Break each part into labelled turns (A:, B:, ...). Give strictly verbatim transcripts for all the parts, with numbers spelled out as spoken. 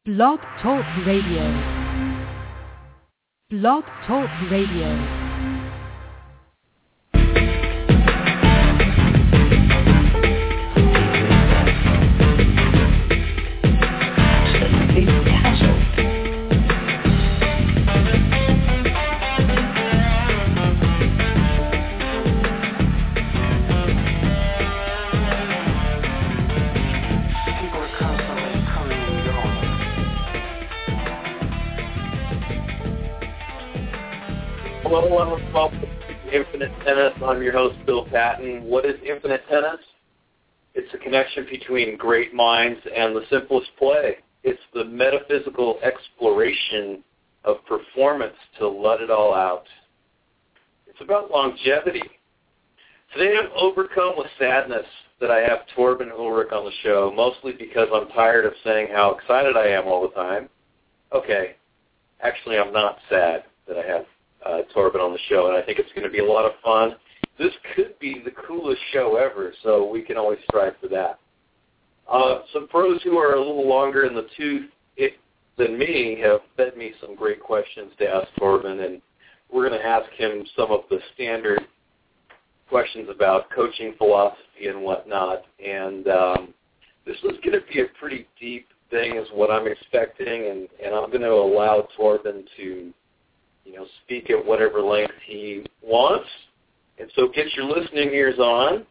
A: Blog Talk Radio. Blog Talk Radio.
B: Hello and welcome to Infinite Tennis. I'm your host, Bill Patton. What is Infinite Tennis? It's a connection between great minds and the simplest play. It's the metaphysical exploration of performance to let it all out. It's about longevity. Today I'm overcome with sadness that I have Torben Ulrich on the show, mostly because I'm tired of saying how excited I am all the time. Okay, actually I'm not sad that I have Uh, Torben on the show, and I think it's going to be a lot of fun. This could be the coolest show ever, so we can always strive for that. Uh, some pros who are a little longer in the tooth it, than me have fed me some great questions to ask Torben, and we're going to ask him some of the standard questions about coaching philosophy and whatnot. And um, this was going to be a pretty deep thing is what I'm expecting, and, and I'm going to allow Torben to you know, speak at whatever length he wants. And so get your listening ears on.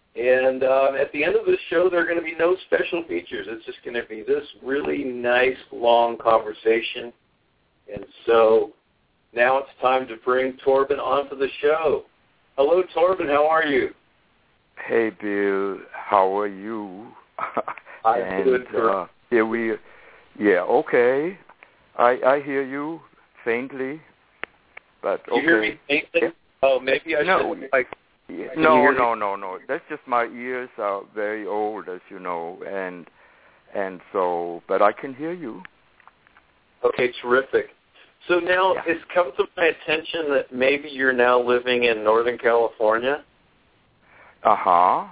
B: And uh, at the end of this show, there are going to be no special features. It's just going to be this really nice, long conversation. And so now it's time to bring Torben onto the show. Hello, Torben. How are you?
C: Hey, Bill. How are you?
B: I'm
C: and,
B: good.
C: Uh, here we, yeah, okay. I I hear you faintly. But okay.
B: You hear me faintly? Yeah. Oh, maybe I
C: no,
B: should like.
C: Yeah, no, no, no, no. That's just my ears are very old, as you know, and and so. But I can hear you.
B: Okay, terrific. So now
C: yeah.
B: it's come to my attention that maybe you're now living in Northern California.
C: Uh huh.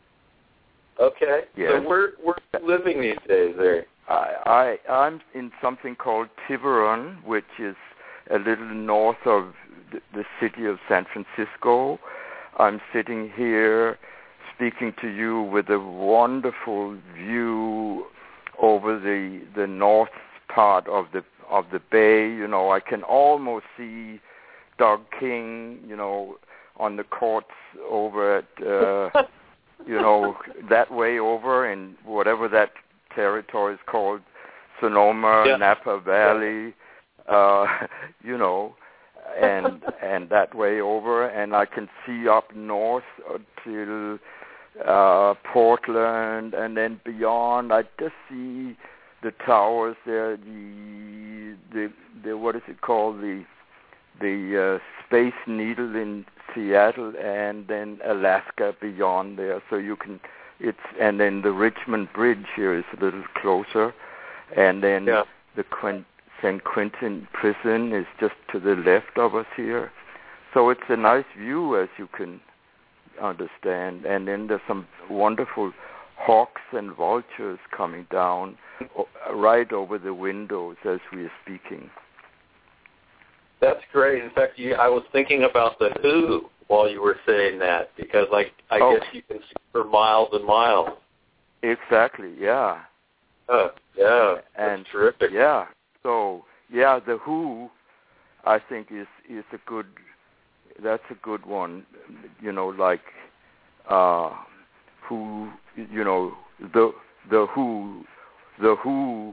B: Okay.
C: Yes.
B: So where where are you living these days there?
C: I I I'm in something called Tiburon, which is a little north of the city of San Francisco. I'm sitting here speaking to you with a wonderful view over the the north part of the of the bay. You know, I can almost see Doug King, you know, on the courts over at, uh, you know, that way over in whatever that territory is called, Sonoma,
B: yeah.
C: Napa Valley. Uh, you know, and and that way over, and I can see up north till uh, Portland, and then beyond. I just see the towers there, the the, the what is it called, the the uh, Space Needle in Seattle, and then Alaska beyond there. So you can, it's and then the Richmond Bridge here is a little closer, and then
B: yeah.
C: the Quint. Saint Quentin prison is just to the left of us here. So it's a nice view, as you can understand. And then there's some wonderful hawks and vultures coming down right over the windows as we are speaking.
B: That's great. In fact, you, I was thinking about the Who while you were saying that, because like I
C: oh.
B: guess you can see for miles and miles.
C: Exactly, yeah.
B: Oh, yeah, that's
C: and
B: terrific.
C: Yeah. So, yeah, the Who, I think, is, is a good, that's a good one, you know, like, uh, who, you know, the the Who, the Who,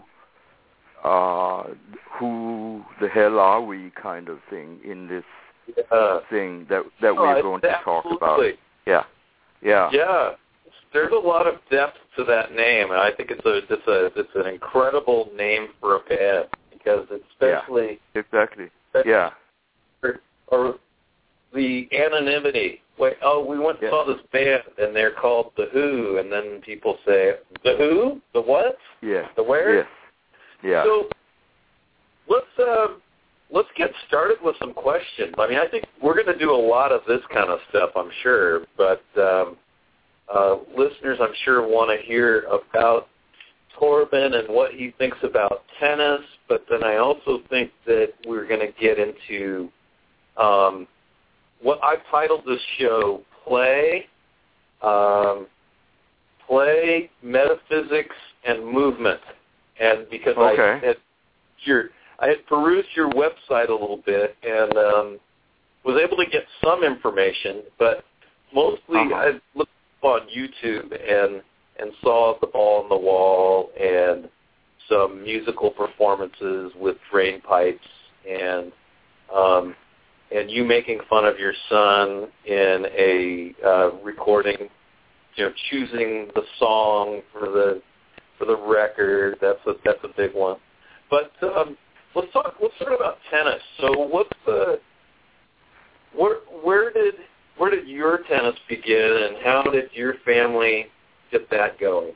C: uh, who the hell are we kind of thing in this
B: yeah.
C: thing that, that
B: oh,
C: we're going to talk about. Yeah, yeah.
B: Yeah. There's a lot of depth to that name, and I think it's a it's a it's an incredible name for a band because especially
C: yeah, exactly especially yeah
B: or, or the anonymity. Wait, oh, we went and
C: yeah.
B: saw this band, and they're called the Who, and then people say the Who, the what?
C: Yes,
B: the where?
C: Yes, yeah.
B: So let's uh, let's get started with some questions. I mean, I think we're going to do a lot of this kind of stuff, I'm sure, but. Um, Uh, listeners, I'm sure, want to hear about Torben and what he thinks about tennis, but then I also think that we're going to get into um, what I titled this show, Play, um, Play, Metaphysics, and Movement. And because
C: okay.
B: I had your, I had perused your website a little bit and um, was able to get some information, but mostly
C: uh-huh.
B: I looked on YouTube and and saw The Ball on the Wall and some musical performances with drain pipes and um, and you making fun of your son in a uh, recording, you know, choosing the song for the for the record. That's a that's a big one. But um, let's talk. Let's talk about tennis. So, what's the where where did where did your tennis begin, and how did your family get that going?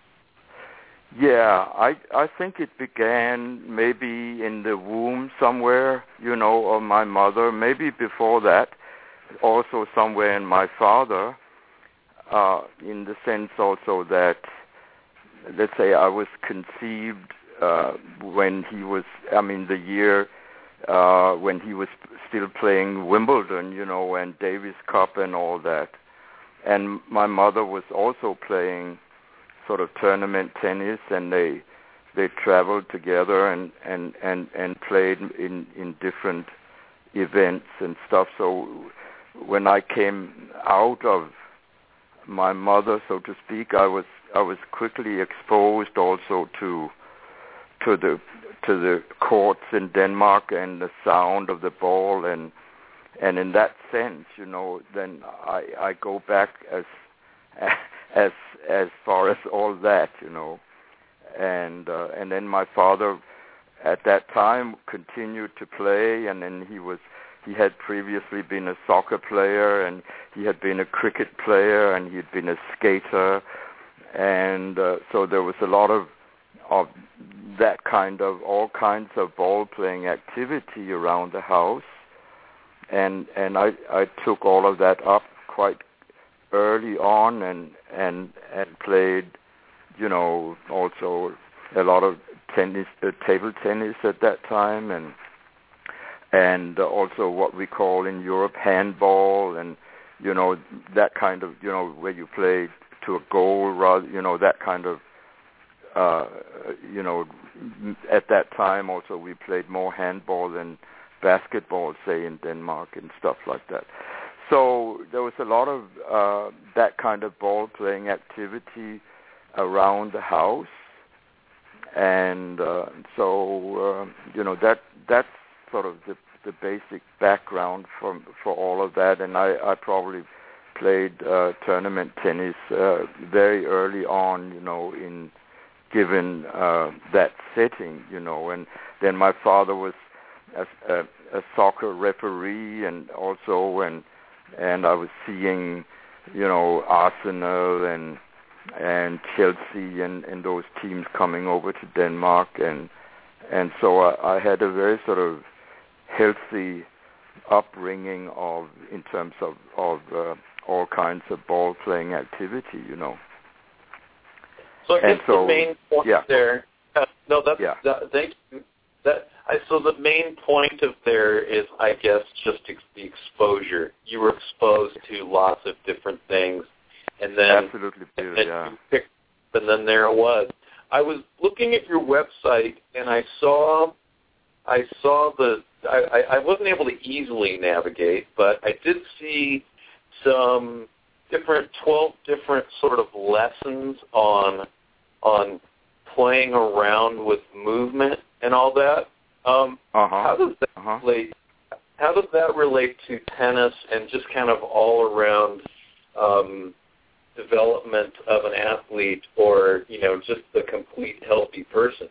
C: Yeah, I I think it began maybe in the womb somewhere, you know, of my mother. Maybe before that, also somewhere in my father. Uh, in the sense also that, let's say, I was conceived uh, when he was, I mean, the year uh, when he was still playing Wimbledon, you know, and Davis Cup and all that. And my mother was also playing sort of tournament tennis, and they they traveled together and, and, and, and played in, in different events and stuff. So when I came out of my mother, so to speak, I was I was quickly exposed also to to the to the courts in Denmark and the sound of the ball, and and in that sense, you know, then I I go back as as as far as all that, you know, and uh, and then my father at that time continued to play, and then he was. He had previously been a soccer player, and he had been a cricket player, and he had been a skater, and uh, so there was a lot of of that kind of all kinds of ball playing activity around the house, and and I I took all of that up quite early on, and and and played, you know, also a lot of tennis, uh, table tennis at that time, and. and also what we call in Europe handball, and, you know, that kind of, you know, where you play to a goal, rather, you know, that kind of, uh, you know, at that time also we played more handball than basketball, say, in Denmark and stuff like that. So there was a lot of uh, that kind of ball-playing activity around the house, and uh, so, uh, you know, that that's sort of the, the basic background for for all of that, and I, I probably played uh, tournament tennis uh, very early on, you know, in given uh, that setting, you know, and then my father was a, a, a soccer referee, and also and and I was seeing, you know, Arsenal and and Chelsea and, and those teams coming over to Denmark, and and so I, I had a very sort of healthy upbringing of in terms of of uh, all kinds of ball playing activity, you know.
B: So I guess
C: so,
B: the main point
C: yeah.
B: there. Uh, no, that's
C: yeah.
B: that, thank you. That I, so the main point of there is, I guess, just ex- the exposure. You were exposed to lots of different things, and then
C: absolutely,
B: and then
C: yeah.
B: you picked, and then there it was. I was looking at your website, and I saw, I saw the. I, I wasn't able to easily navigate, but I did see some different, twelve different sort of lessons on on playing around with movement and all that. Um,
C: uh-huh.
B: How does that
C: uh-huh.
B: relate? How does that relate to tennis and just kind of all around um, development of an athlete, or you know, just the complete healthy person?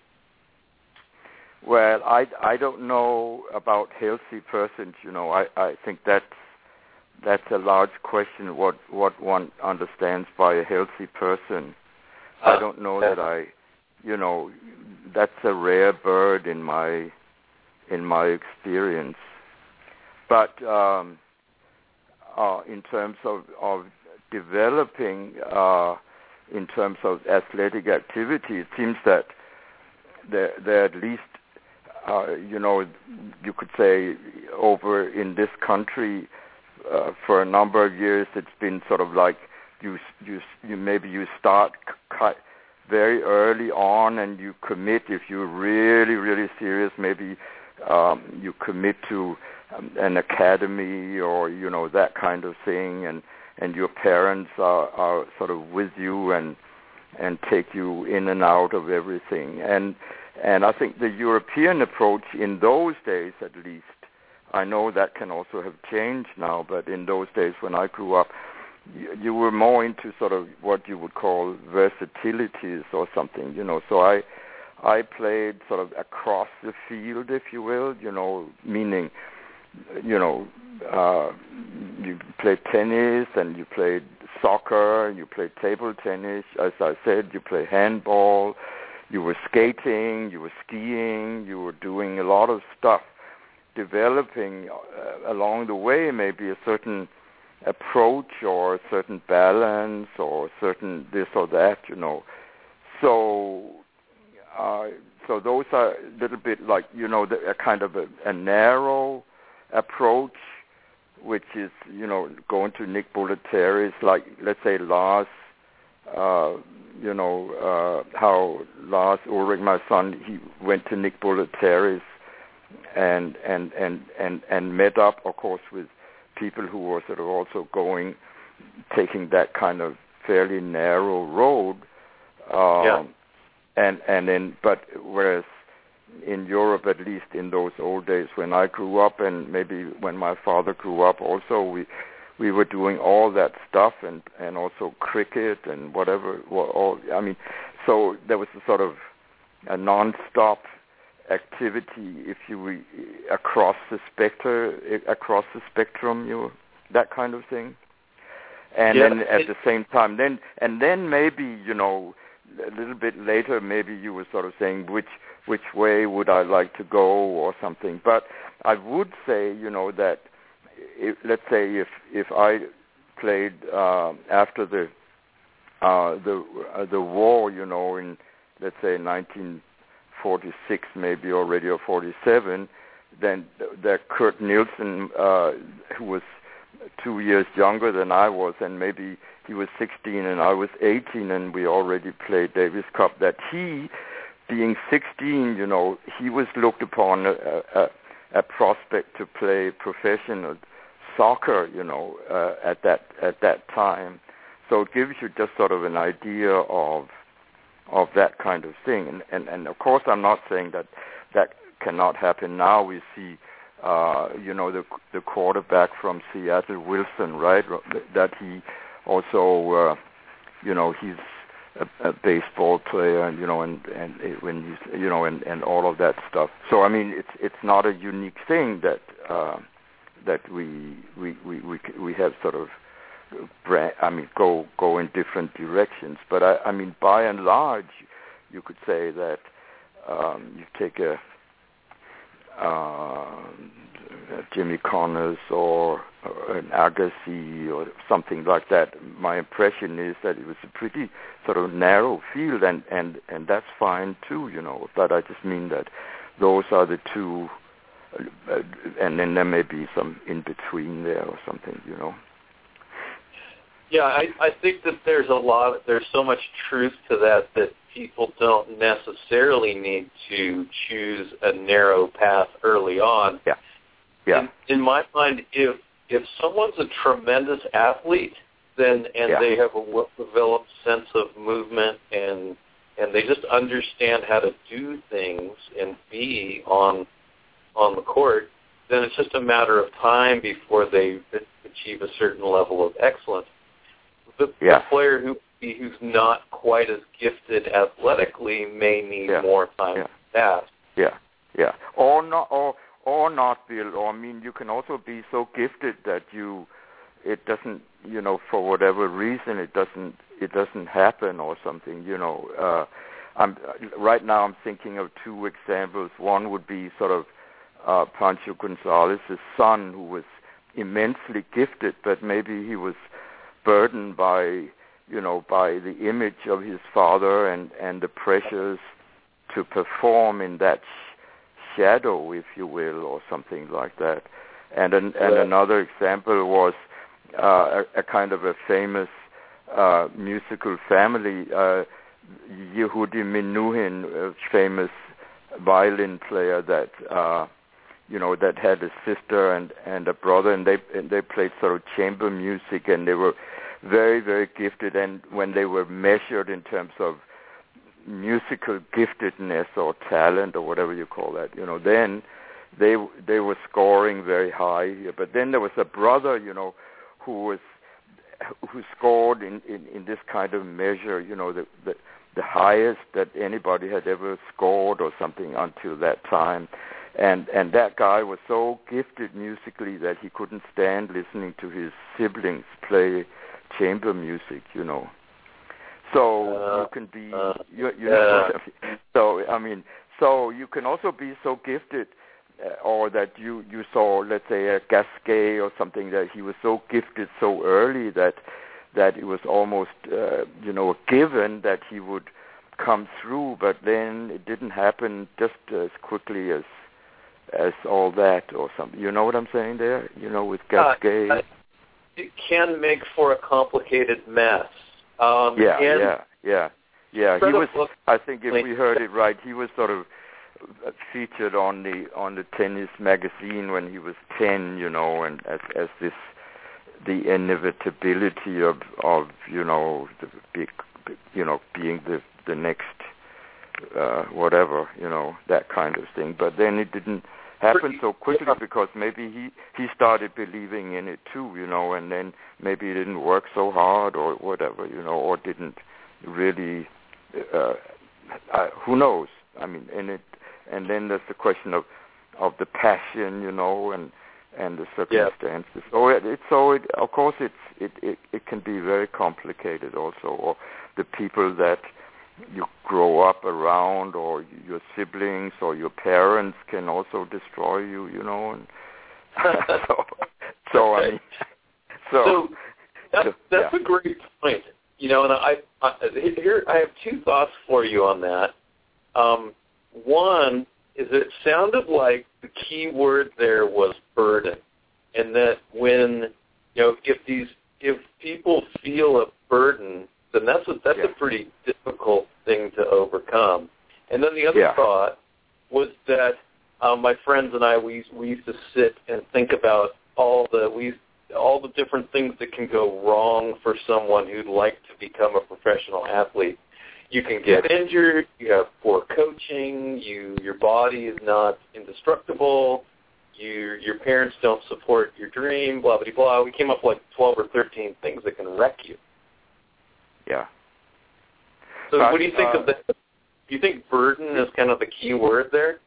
C: Well, I, I don't know about healthy persons. You know, I, I think that's that's a large question. What what one understands by a healthy person. Uh, I don't know that I, you know, that's a rare bird in my in my experience. But um, uh, in terms of of developing, uh, in terms of athletic activity. It seems that there, there at least, uh, you know, you could say over in this country uh, for a number of years, it's been sort of like you, you, you maybe you start c- very early on and you commit. If you're really, really serious, maybe um, you commit to um, an academy or, you know, that kind of thing, and and your parents are, are sort of with you and and take you in and out of everything. And and I think the European approach in those days, at least, I know that can also have changed now, but in those days when I grew up, you, you were more into sort of what you would call versatilities or something, you know. So I I played sort of across the field, if you will, you know, meaning, you know, uh, you played tennis and you played soccer, you played table tennis, as I said, you played handball, you were skating, you were skiing, you were doing a lot of stuff, developing uh, along the way maybe a certain approach or a certain balance or a certain this or that, you know. So, uh, so those are a little bit like, you know, the, a kind of a, a narrow approach, which is, you know, going to Nick Bollettieri's, like, let's say Lars, uh, you know, uh, how Lars Ulrich, my son, he went to Nick Bollettieri's and, and, and, and, and met up, of course, with people who were sort of also going, taking that kind of fairly narrow road. Um, yeah. And, and then, but whereas in Europe, at least in those old days when I grew up, and maybe when my father grew up also, we we were doing all that stuff, and, and also cricket and whatever. All, I mean, so there was a sort of a non-stop activity, if you were across the spectrum, across the spectrum, you that kind of thing. And yeah, then at it, the same time, then and then maybe, you know, a little bit later, maybe you were sort of saying which which way would I like to go or something. But I would say, you know, that if, let's say if if I played uh, after the uh, the uh, the war, you know, in let's say nineteen forty-six, maybe already, or forty-seven, then that Kurt Nielsen, uh, who was two years younger than I was, and maybe he was sixteen and I was eighteen, and we already played Davis Cup, that he, being sixteen, you know, he was looked upon a, a, a prospect to play professional soccer, you know, uh, at that at that time. So it gives you just sort of an idea of of that kind of thing. And, and, and of course, I'm not saying that that cannot happen now. We see, uh, you know, the the quarterback from Seattle, Wilson, right, that he also, uh, you know, he's a, a baseball player, and, you know, and, and when he's, you know, and, and all of that stuff. So, I mean, it's it's not a unique thing that uh, that we, we, we, we, we have sort of, I mean, go go in different directions. But I, I mean, by and large, you could say that um, you take a, uh, a Jimmy Connors or, or an Agassi or something like that. My impression is that it was a pretty sort of narrow field, and, and, and that's fine too, you know. But I just mean that those are the two, uh, and then there may be some in between there or something, you know.
B: Yeah, I, I think that there's a lot, there's so much truth to that that people don't necessarily need to choose a narrow path early on.
C: Yeah, yeah.
B: In, in my mind, if if someone's a tremendous athlete, then and
C: yeah.
B: they have a well-developed sense of movement and and they just understand how to do things and be on on the court, then it's just a matter of time before they achieve a certain level of excellence. The,
C: yeah.
B: the player who who's not quite as gifted athletically may need
C: yeah.
B: more time
C: yeah.
B: to pass.
C: Yeah, yeah. Or not, or or not, Bill. Or I mean, you can also be so gifted that you, it doesn't, you know, for whatever reason, it doesn't, it doesn't happen or something. You know, uh, I'm right now. I'm thinking of two examples. One would be sort of uh, Pancho Gonzalez's son, who was immensely gifted, but maybe he was burdened by you know, by the image of his father and, and the pressures to perform in that sh- shadow, if you will, or something like that. And an, and another example was uh, a, a kind of a famous uh, musical family, uh, Yehudi Menuhin, a famous violin player that uh, you know that had a sister and, and a brother, and they and they played sort of chamber music, and they were very very gifted. And when they were measured in terms of musical giftedness or talent or whatever you call that, you know, then they they were scoring very high. But then there was a brother, you know, who was who scored in, in, in this kind of measure, you know, the, the the highest that anybody had ever scored or something until that time. And and that guy was so gifted musically that he couldn't stand listening to his siblings play chamber music, you know. So uh, you can be, uh, you, you know, uh, so I mean, so you can also be so gifted, uh, or that you, you saw, let's say, a Gasquet or something, that he was so gifted so early that that it was almost, uh, you know, a given that he would come through, but then it didn't happen just as quickly as as all that or something. You know what I'm saying there? You know, with Gasquet. Uh,
B: it can make for a complicated mess. Um,
C: yeah, yeah, yeah, yeah. He was. I think if we heard it right, he was sort of featured on the on the tennis magazine when he was ten. You know, and as as this the inevitability of of you know the big, you know, being the the next uh, whatever, you know, that kind of thing. But then it didn't happen so quickly because maybe he he started believing in it too, you know, and then maybe it didn't work so hard or whatever, you know, or didn't really. Uh, uh, who knows? I mean, and it, and then there's the question of of the passion, you know, and and the circumstances. Yeah. So it, it's so it, of course it's it, it it can be very complicated also, or the people that you grow up around, or your siblings or your parents can also destroy you, you know. And so, so I mean, so,
B: so that's,
C: so,
B: that's
C: yeah.
B: a great point, you know. And I, I here I have two thoughts for you on that. Um, one is it sounded like the key word there was burden, and that when you know if these if people feel a burden, then that's a, that's
C: yeah.
B: a pretty difficult thing to overcome. And then the other
C: yeah.
B: thought was that um, my friends and I we we used to sit and think about all the we all the different things that can go wrong for someone who'd like to become a professional athlete. You can get
C: yeah.
B: injured. You have poor coaching. You your body is not indestructible. You your parents don't support your dream. Blah blah blah. We came up with like twelve or thirteen things that can wreck you.
C: Yeah.
B: So
C: but,
B: what do you think
C: uh,
B: of that? Do you think burden is kind of the key word there?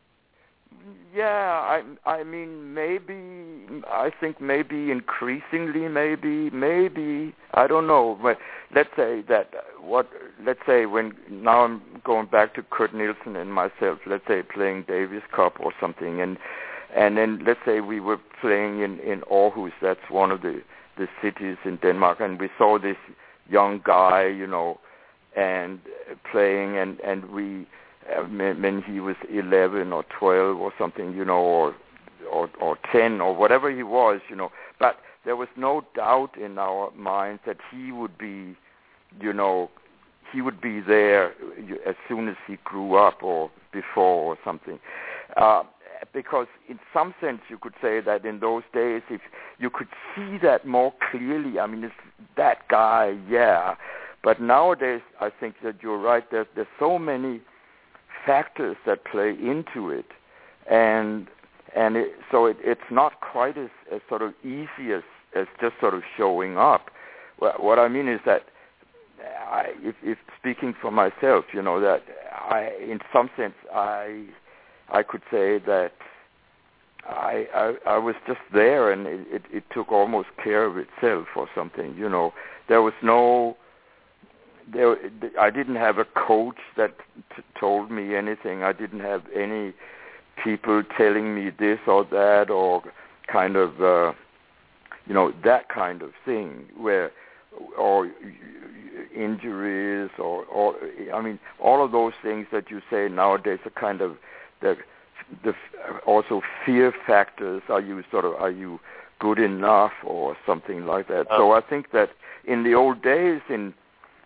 C: Yeah, I I mean maybe I think maybe increasingly maybe maybe I don't know, but let's say that what let's say when now I'm going back to Kurt Nielsen and myself, let's say playing Davis Cup or something, and and then let's say we were playing in in Aarhus, that's one of the the cities in Denmark, and we saw this young guy, you know, and playing, and and we. Uh, when he was eleven or twelve or something, you know, or, or or ten or whatever he was, you know. But there was no doubt in our minds that he would be, you know, he would be there as soon as he grew up or before or something. Uh, because in some sense you could say that in those days, if you could see that more clearly, I mean, it's that guy, yeah. But nowadays, I think that you're right. There's there's so many factors that play into it, and and it, so it, it's not quite as, as sort of easy as, as just sort of showing up. Well, what I mean is that, I, if, if speaking for myself, you know, that I, in some sense, I I could say that I I, I was just there, and it, it, it took almost care of itself or something. You know, there was no. There, I didn't have a coach that t- told me anything. I didn't have any people telling me this or that, or kind of, uh, you know, that kind of thing. Where, or injuries or, or I mean, all of those things that you say nowadays are kind of the the also fear factors. Are you sort of are you good enough or something like that?
B: Oh.
C: So I think that in the old days, in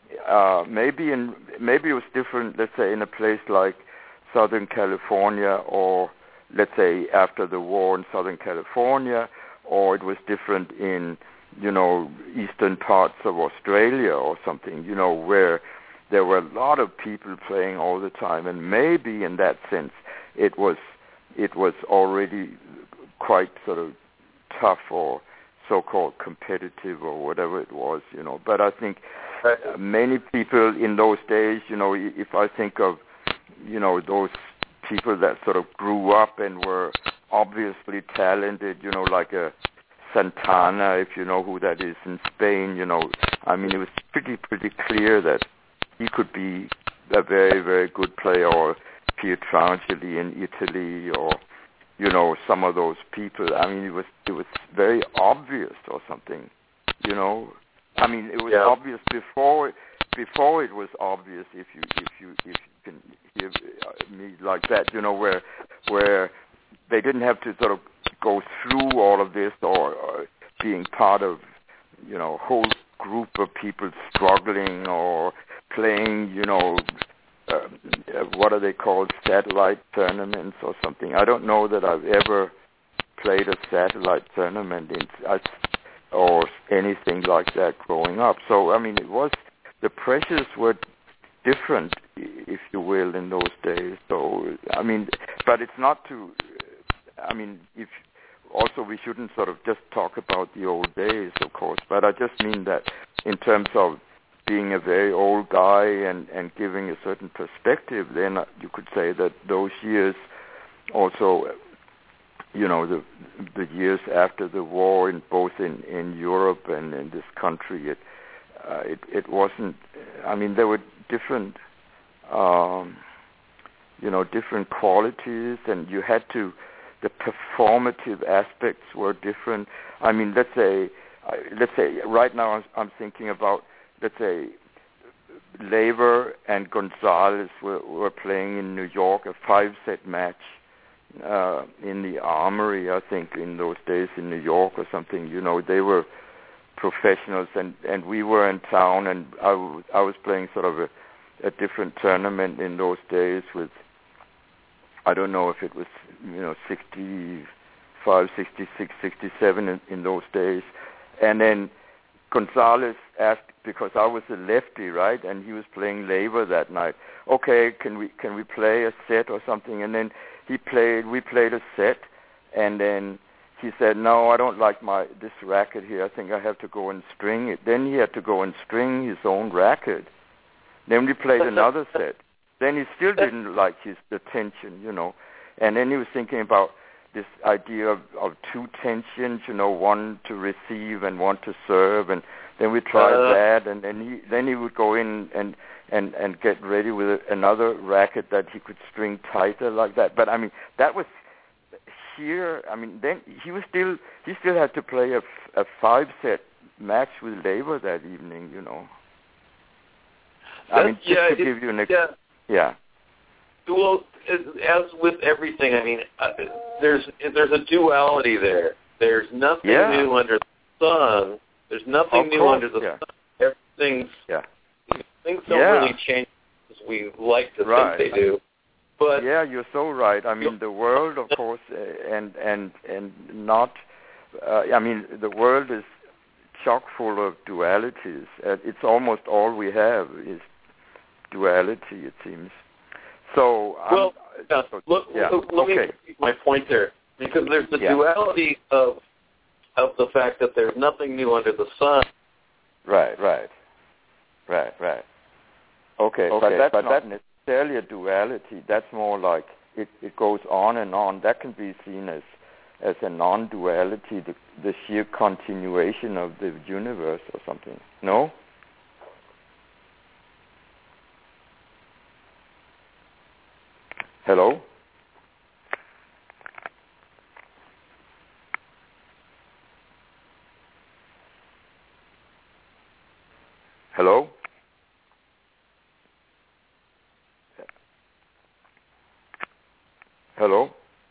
C: uh, maybe in maybe it was different. Let's say in a place like Southern California, or let's say after the war in Southern California, or it was different in, you know, eastern parts of Australia or something, you know, where there were a lot of people playing all the time, and maybe in that sense it was it was already quite sort of tough or so-called competitive or whatever it was, you know. But I think uh, many people in those days, you know, if I think of, you know, those people that sort of grew up and were obviously talented, you know, like a Santana, if you know who that is, in Spain, you know, I mean, it was pretty, pretty clear that he could be a very, very good player, or Pietrangeli in Italy, or, you know, some of those people. I mean, it was it was very obvious or something, you know. I mean, it was
B: yeah.
C: obvious before before it was obvious, if you if you if you can hear me like that, you know, where where they didn't have to sort of go through all of this, or, or being part of, you know, a whole group of people struggling or playing, you know, uh, what are they called, satellite tournaments or something. I don't know that I've ever played a satellite tournament in, I, or anything like that growing up. So, I mean, it was, the pressures were different, if you will, in those days. So, I mean, but it's not to, I mean, if also we shouldn't sort of just talk about the old days, of course, but I just mean that in terms of being a very old guy and, and giving a certain perspective, then you could say that those years also, you know, the the years after the war, in both in, in Europe and in this country, it, uh, it it wasn't, I mean, there were different, um, you know, different qualities, and you had to, the performative aspects were different. I mean, let's say, uh, let's say right now I'm, I'm thinking about, let's say, Laver and Gonzalez were, were playing in New York, a five-set match uh, in the Armory, I think, in those days in New York or something. You know, they were professionals, and, and we were in town, and I, w- I was playing sort of a, a different tournament in those days with, I don't know if it was, you know, sixty-five, sixty-six, sixty-seven in, in those days. And then Gonzalez asked, because I was a lefty, right, and he was playing Laver that night, okay, can we can we play a set or something? And then he played, we played a set, and then he said, no, I don't like my this racket here. I think I have to go and string it. Then he had to go and string his own racket. Then we played another set. Then he still didn't like his the tension, you know. And then he was thinking about this idea of, of two tensions, you know, one to receive and one to serve. And then we tried uh, that, and then he then he would go in and and and get ready with a, another racket that he could string tighter like that. But I mean, that was here. I mean, then he was still he still had to play a, a five set match with Laver that evening, you know. I mean, just
B: yeah,
C: to give you an ex-
B: yeah.
C: yeah.
B: Well, as with everything, I mean, uh, there's there's a duality there. There's nothing
C: yeah.
B: new under the sun. There's nothing
C: of
B: new
C: course,
B: under the
C: yeah.
B: sun. Everything's
C: yeah.
B: things don't
C: yeah.
B: really change as we like to
C: right.
B: think they do. But
C: yeah, you're so right. I mean, the world, of course, uh, and and and not. Uh, I mean, the world is chock full of dualities. Uh, it's almost all we have is duality, it seems. So,
B: well,
C: um,
B: uh, look,
C: yeah.
B: look, let
C: okay.
B: me make my point there, because there's the
C: yeah.
B: duality of of the fact that there's nothing new under the sun.
C: Right, right, right, right. Okay,
B: okay.
C: but that's
B: but
C: not
B: that's
C: necessarily a duality. That's more like it, it goes on and on. That can be seen as as a non-duality, the, the sheer continuation of the universe or something. No? Hello? Hello? Hello?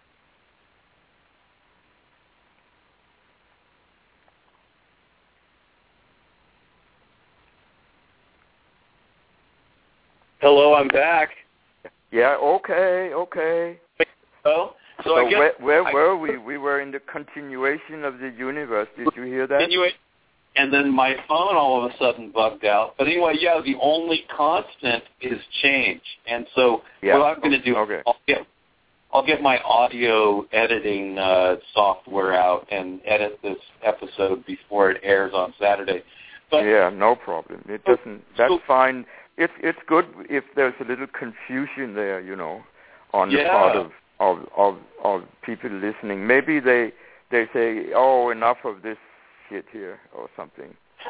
B: Hello, I'm back.
C: Yeah, okay, okay.
B: Oh, so,
C: So
B: I guess
C: where, where
B: I,
C: were we? We were in the continuation of the universe. Did you hear that?
B: Anyway, and then my phone all of a sudden bugged out. But anyway, yeah, the only constant is change. And so
C: Yeah.
B: what I'm going to do,
C: Okay.
B: I'll get I'll get my audio editing uh, software out and edit this episode before it airs on Saturday. But
C: Yeah, no problem. It doesn't. That's
B: so,
C: fine. It's it's good if there's a little confusion there, you know, on the
B: Yeah.
C: part of, of of of people listening. Maybe they they say, "Oh, enough of this shit here," or something.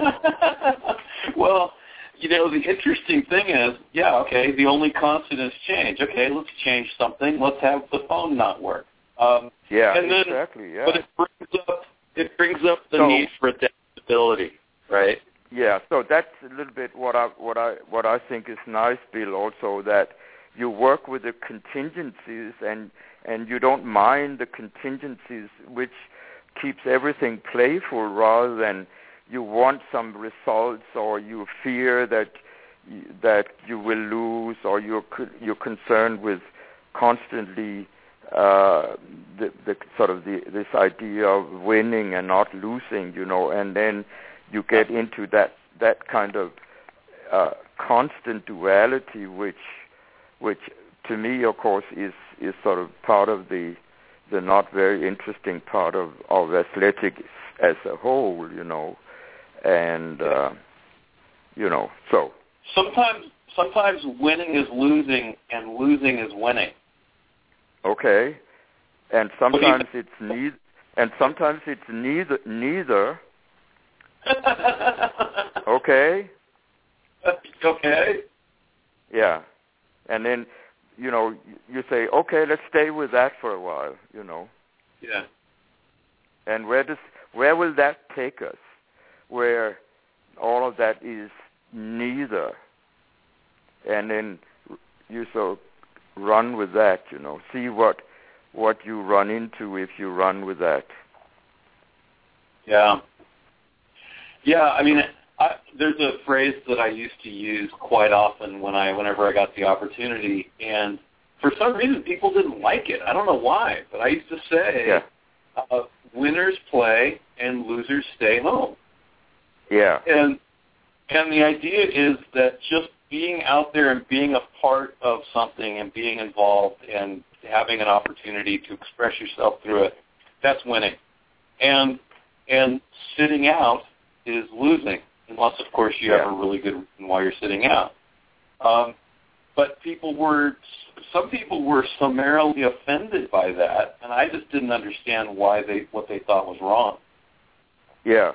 B: Well, you know, the interesting thing is, yeah, okay, the only constant is change. Okay, let's change something. Let's have the phone not work. Um,
C: Yeah,
B: and then,
C: exactly. Yeah.
B: But it brings up it brings up the
C: So-
B: need for adaptability, right?
C: Yeah, so that's a little bit what I what I what I think is nice, Bill. Also, that you work with the contingencies and and you don't mind the contingencies, which keeps everything playful rather than you want some results or you fear that that you will lose or you're you're concerned with constantly uh, the the sort of the this idea of winning and not losing, you know, and then you get into that that kind of uh, constant duality, which which to me, of course, is is sort of part of the the not very interesting part of, of athletics as a whole, you know, and uh, you know, so
B: Sometimes sometimes winning is losing and losing is winning.
C: okay, and sometimes it's neither, and sometimes it's neither neither. Okay.
B: Okay.
C: Yeah, and then you know you say, okay, let's stay with that for a while, you know.
B: Yeah.
C: And where does where will that take us? Where all of that is neither, and then you so run with that, you know. See what what you run into if you run with that.
B: Yeah. Yeah, I mean, I, there's a phrase that I used to use quite often when I, whenever I got the opportunity, and for some reason people didn't like it. I don't know why, but I used to say,
C: Yeah.
B: uh, "Winners play and losers stay home."
C: Yeah.
B: And and the idea is that just being out there and being a part of something and being involved and having an opportunity to express yourself through it, that's winning. And and sitting out is losing, unless, of course, you
C: Yeah.
B: have a really good reason why you're sitting out. Um, but people were, some people were summarily offended by that, and I just didn't understand why they, what they thought was wrong.
C: Yeah.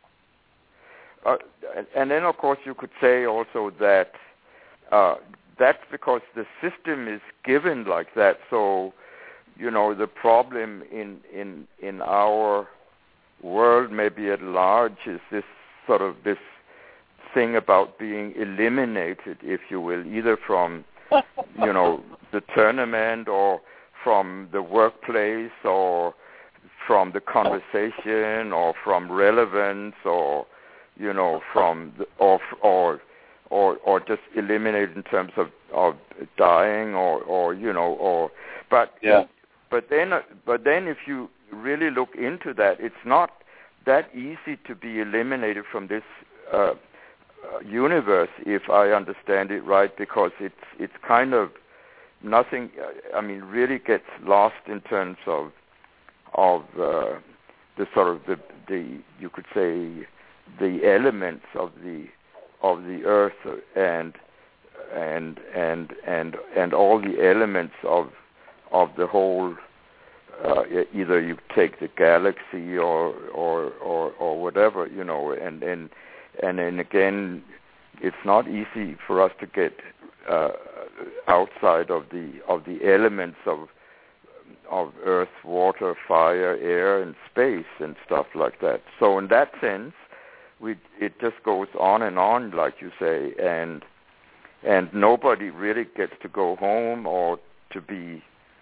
C: Uh, and then, of course, you could say also that uh, that's because the system is given like that. So, you know, the problem in in in our world, maybe at large, is this sort of this thing about being eliminated, if you will, either from, you know, the tournament or from the workplace or from the conversation or from relevance or, you know, from the, or or or or just eliminated in terms of of dying or or you know or but
B: Yeah.
C: but then but then if you really look into that, it's not that easy to be eliminated from this uh, uh, universe, if I understand it right, because it's it's kind of nothing. I mean, really gets lost in terms of of uh, the sort of the the you could say the elements of the of the earth and and and and and all the elements of of the whole. Uh, either you take the galaxy or, or or or whatever, you know, and and and then again, it's not easy for us to get uh, outside of the of the elements of of earth, water, fire, air, and space and stuff like that. So in that sense, we it just goes on and on, like you say, and and nobody really gets to go home or to be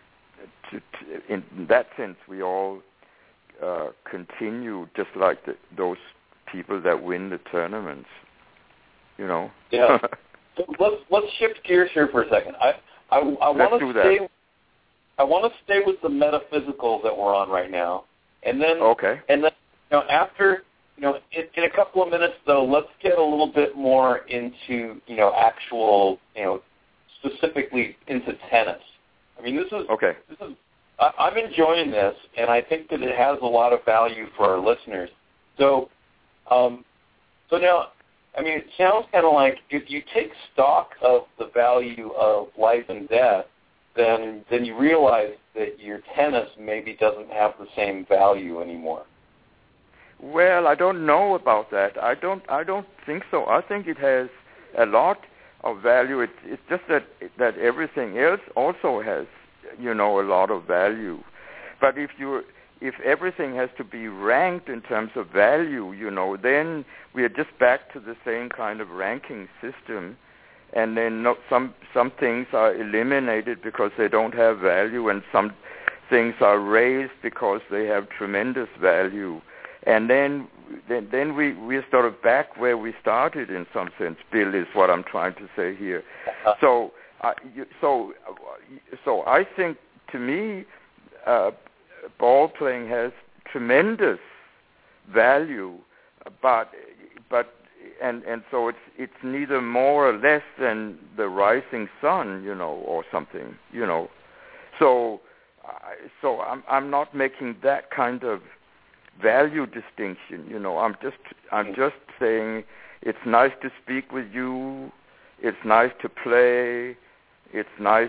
C: to, to, in that sense, we all uh, continue just like the, those people that win the tournaments. You know.
B: Yeah. So let's let's shift gears here for a second. I I, I want to stay.
C: That.
B: I want to stay with the metaphysical that we're on right now, and then
C: okay.
B: And then you know after you know in, in a couple of minutes though, let's get a little bit more into you know actual you know specifically into tennis. I mean this is
C: okay.
B: This is I, I'm enjoying this, and I think that it has a lot of value for our listeners. So, um, so now. I mean, it sounds kind of like if you take stock of the value of life and death, then then you realize that your tennis maybe doesn't have the same value anymore.
C: Well, I don't know about that. I don't. I don't think so. I think it has a lot of value. It's it's just that that everything else also has, you know, a lot of value. But if you if everything has to be ranked in terms of value, you know, then we are just back to the same kind of ranking system, and then not, some some things are eliminated because they don't have value, and some things are raised because they have tremendous value, and then then, then we we're sort of back where we started in some sense. Bill, is what I'm trying to say here. So uh, you, so so I think to me. Uh, Ball playing has tremendous value, but but and and so it's it's neither more or less than the rising sun, you know, or something, you know. So so I'm I'm not making that kind of value distinction, you know. I'm just I'm just saying it's nice to speak with you. It's nice to play. It's nice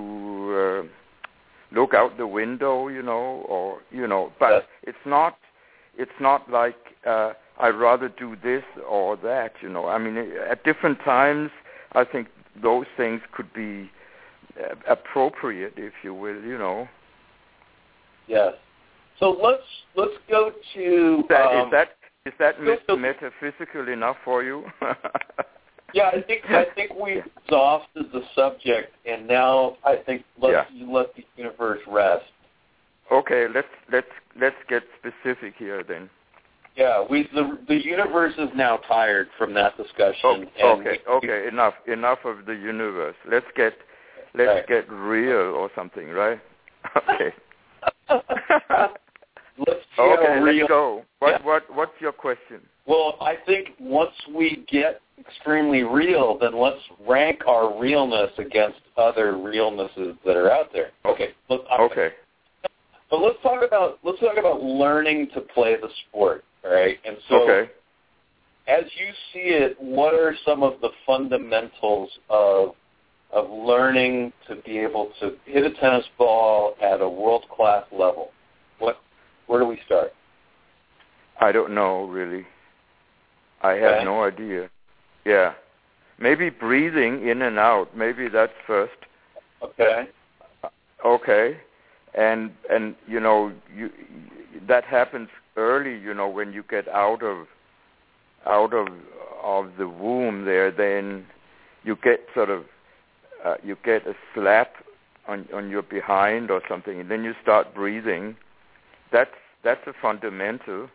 C: to. Uh, look out the window, you know, or, you know, but yes. it's not, it's not like uh, I'd rather do this or that, you know. I mean, at different times, I think those things could be uh, appropriate, if you will, you know.
B: Yes. So let's let's go to.
C: Is that
B: um,
C: is that, is that met-
B: to,
C: metaphysical enough for you?
B: Yeah, I think I think we've exhausted the subject, and now I think let's
C: yeah.
B: let the universe rest.
C: Okay, let's let's let's get specific here then.
B: Yeah, we the the universe is now tired from that discussion.
C: Oh,
B: and
C: okay,
B: we,
C: okay, enough enough of the universe. Let's get let's
B: right.
C: get real or something, right? Okay.
B: let's see
C: okay,
B: how real.
C: let's go. What
B: yeah.
C: what what's your question?
B: Well, I think once we get extremely real, then let's rank our realness against other realnesses that are out there. Okay. Let's,
C: okay.
B: But let's talk about let's talk about learning to play the sport, all right? And so,
C: okay.
B: as you see it, what are some of the fundamentals of of learning to be able to hit a tennis ball at a world-class level? What? Where do we start?
C: I don't know, really. I have
B: okay.
C: no idea. Yeah. Maybe breathing in and out. Maybe that's first.
B: Okay.
C: Okay. And, and you know, you, that happens early, you know, when you get out of out of of the womb there, then you get sort of, uh, you get a slap on, on your behind or something, and then you start breathing. That's, that's a fundamental.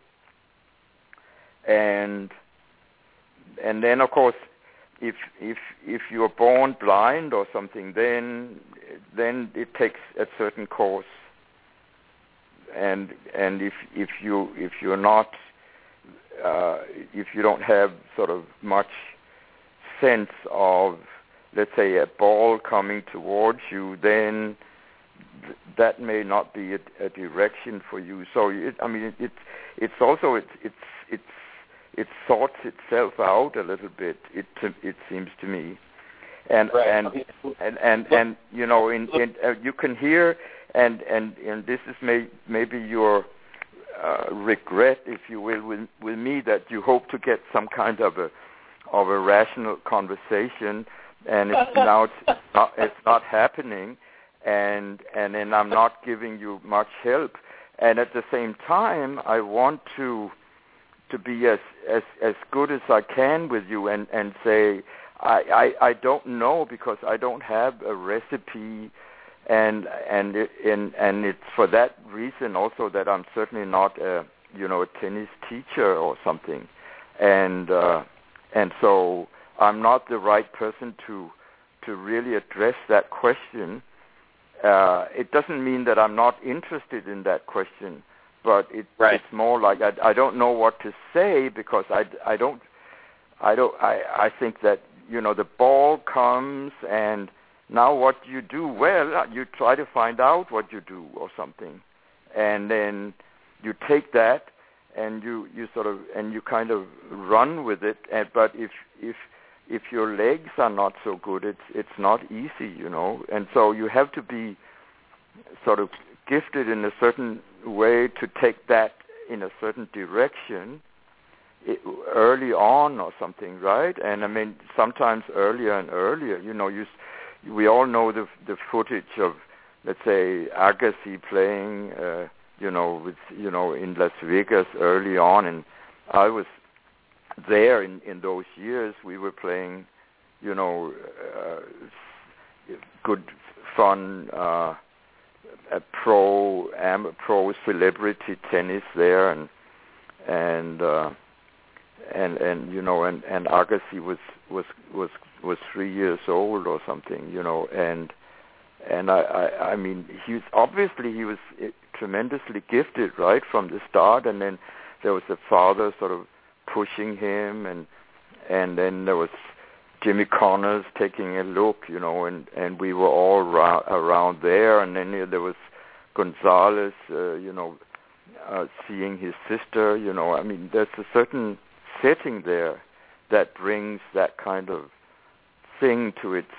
C: And and then, of course, if if if you're born blind or something, then then it takes a certain course. And and if if you if you're not uh, if you don't have sort of much sense of, let's say, a ball coming towards you, then th- that may not be a, a direction for you. So it, I mean, it, it's it's also it's it's it's it sorts itself out a little bit. It it seems to me, and
B: right.
C: and, and and and you know, in, in uh, you can hear, and and and this is may, maybe your uh, regret, if you will, with with me, that you hope to get some kind of a of a rational conversation, and it's now it's not it's not happening, and and then I'm not giving you much help, and at the same time I want to. to be as, as as good as I can with you and, and say, I, I, I don't know because I don't have a recipe and and it, and and it's for that reason also that I'm certainly not a you know a tennis teacher or something, and uh, and so I'm not the right person to to really address that question. Uh, it doesn't mean that I'm not interested in that question, but it,
B: right.
C: it's more like I, I don't know what to say because I, I don't I don't I, I think that you know the ball comes and now what you do? Well, you try to find out what you do or something, and then you take that and you, you sort of and you kind of run with it. And, but if if if your legs are not so good, it's it's not easy, you know. And so you have to be sort of gifted in a certain way to take that in a certain direction it, early on or something, right? And I mean, sometimes earlier and earlier, you know, you. We all know the the footage of, let's say, Agassi playing, uh, you know, with you know in Las Vegas early on, and I was there in, in those years. We were playing, you know, uh, good, fun, uh, a pro, am, pro celebrity tennis there, and and uh, and and you know, and and Agassi was was was. was three years old or something, you know, and and I, I, I mean, he was obviously he was tremendously gifted right from the start, and then there was the father sort of pushing him, and and then there was Jimmy Connors taking a look, you know, and, and we were all ra- around there, and then there was Gonzalez, uh, you know, uh, seeing his sister, you know, I mean, there's a certain setting there that brings that kind of thing to its,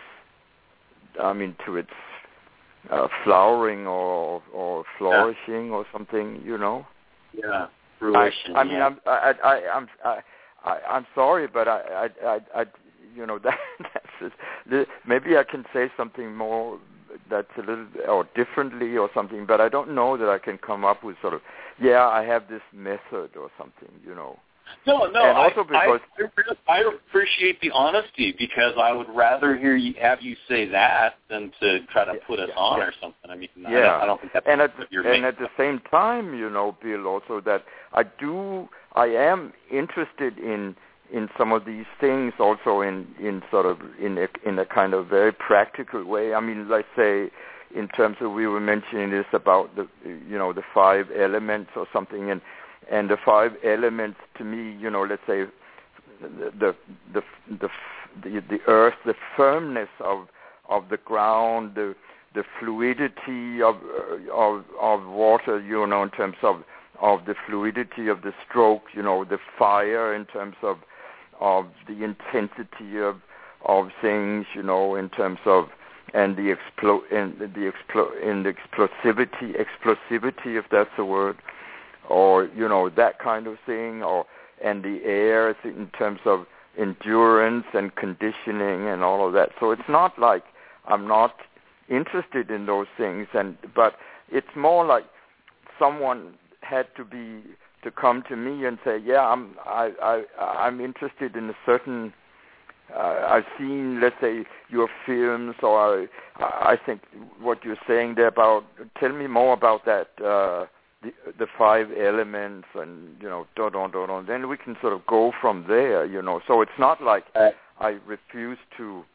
C: I mean, to its uh, flowering or or flourishing yeah. or something, you know.
B: Yeah, fruition.
C: I, I mean, I'm I, I I'm I, I, I'm sorry, but I I I, I you know that that's just, maybe I can say something more that's a little or differently or something, but I don't know that I can come up with sort of yeah I have this method or something, you know.
B: No, no,
C: and also
B: I,
C: because
B: I, I appreciate the honesty because I would rather hear you have you say that than to try to put us
C: yeah,
B: on
C: yeah.
B: or something. I mean,
C: yeah.
B: I, don't, I don't think that's
C: and at
B: what
C: the,
B: you're
C: and
B: making.
C: at the same time, you know, Bill, also that I do, I am interested in in some of these things, also in in sort of in a, in a kind of very practical way. I mean, let's say in terms of we were mentioning this about the you know the five elements or something, and. And the five elements, to me, you know, let's say the the the the the, the earth, the firmness of of the ground, the the fluidity of of of water, you know, in terms of of the fluidity of the stroke, you know, the fire in terms of of the intensity of of things, you know, in terms of and the explo in the explo in the explosivity explosivity, if that's a word. Or you know that kind of thing, or and the air in terms of endurance and conditioning and all of that. So it's not like I'm not interested in those things, and but it's more like someone had to be to come to me and say, yeah, I'm I, I I'm interested in a certain. Uh, I've seen, let's say, your films, or I, I think what you're saying there about. Tell me more about that. Uh, The, the five elements, and you know, da da da da. Then we can sort of go from there, you know. So it's not like uh, I refuse to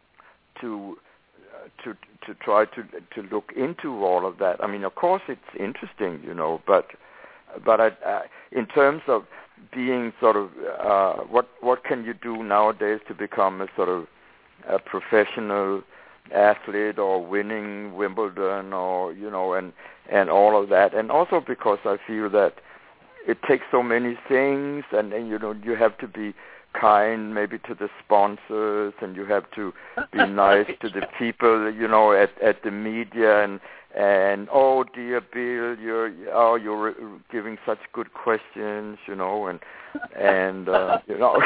C: to uh, to to try to to look into all of that. I mean, of course, it's interesting, you know. But but I, uh, in terms of being sort of uh, what what can you do nowadays to become a sort of a professional athlete or winning Wimbledon or you know and and all of that, and also because I feel that it takes so many things, and, and you know you have to be kind maybe to the sponsors, and you have to be nice to the people, you know, at at the media, and and oh dear Bill, you're oh you're giving such good questions, you know, and and uh, you know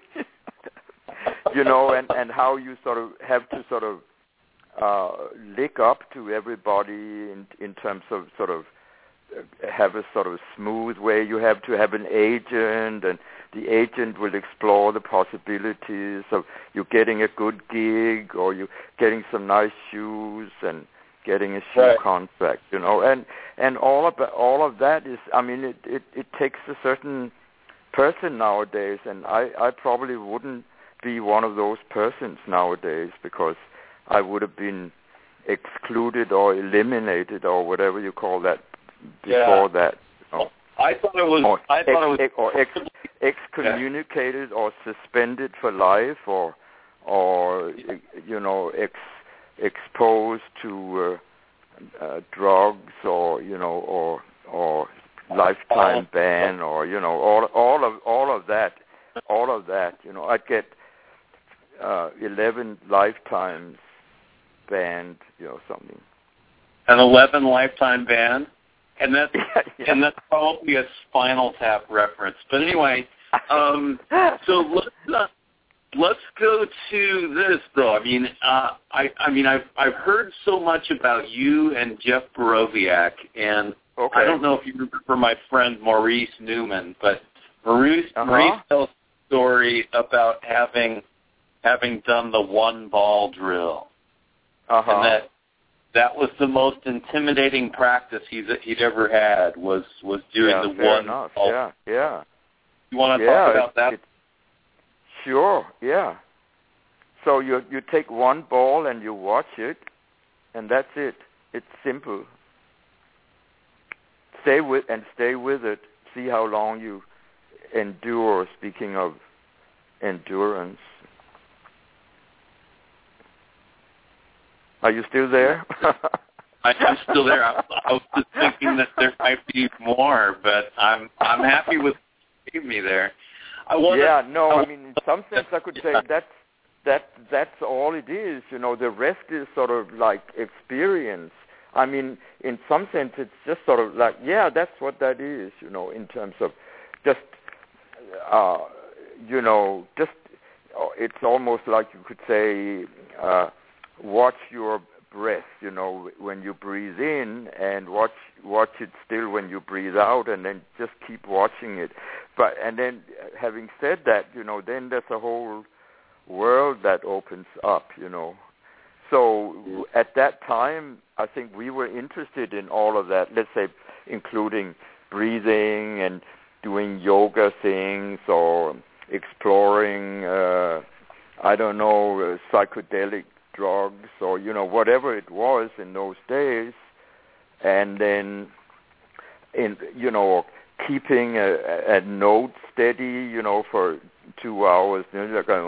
C: you know and and how you sort of have to sort of Uh, lick up to everybody in, in terms of sort of uh, have a sort of smooth way. You have to have an agent, and the agent will explore the possibilities of you getting a good gig, or you getting some nice shoes and getting a shoe
B: right.
C: contract, you know, and and all of all of that is, I mean, it, it, it takes a certain person nowadays, and I, I probably wouldn't be one of those persons nowadays because I would have been excluded or eliminated or whatever you call that before
B: yeah.
C: that. You know.
B: I thought it was.
C: Or
B: I thought
C: ex,
B: it was.
C: Or ex, excommunicated or suspended for life, or or you know ex, exposed to uh, uh, drugs, or you know, or or lifetime
B: oh.
C: ban, or you know, all all of all of that, all of that. You know, I'd get uh, eleven lifetimes banned, you know, something.
B: An eleven lifetime ban. And that's
C: yeah, yeah.
B: and that's probably a Spinal Tap reference. But anyway, um, so let's uh, let's go to this though. I mean, uh, I I mean I've I've heard so much about you and Jeff Borowiak, and
C: okay.
B: I don't know if you remember my friend Maurice Newman, but Maurice
C: uh-huh.
B: Maurice tells a story about having having done the one ball drill,
C: uh-huh.
B: and that. That was the most intimidating practice he's, he'd ever had. Was was doing
C: yeah,
B: the
C: fair
B: one.
C: Enough.
B: Ball.
C: Yeah, yeah.
B: You want to
C: yeah,
B: talk about
C: it,
B: that?
C: It, sure. Yeah. So you you take one ball and you watch it, and that's it. It's simple. Stay with and stay with it. See how long you endure. Speaking of endurance. Are you still there?
B: I, I'm still there. I, I was just thinking that there might be more, but I'm I'm happy with you me there. I wanna,
C: yeah, no,
B: I,
C: I mean, in some sense, I could say that's that that's all it is. You know, the rest is sort of like experience. I mean, in some sense, it's just sort of like, yeah, that's what that is. You know, in terms of just, uh, you know, just it's almost like you could say. Uh, Watch your breath, you know, when you breathe in, and watch watch it still when you breathe out, and then just keep watching it. But and then, having said that, you know, then there's a whole world that opens up, you know. So at that time, I think we were interested in all of that. Let's say, including breathing and doing yoga things, or exploring, uh, I don't know, uh, psychedelic drugs, or you know, whatever it was in those days, and then in you know keeping a, a note steady, you know, for two hours, you know, like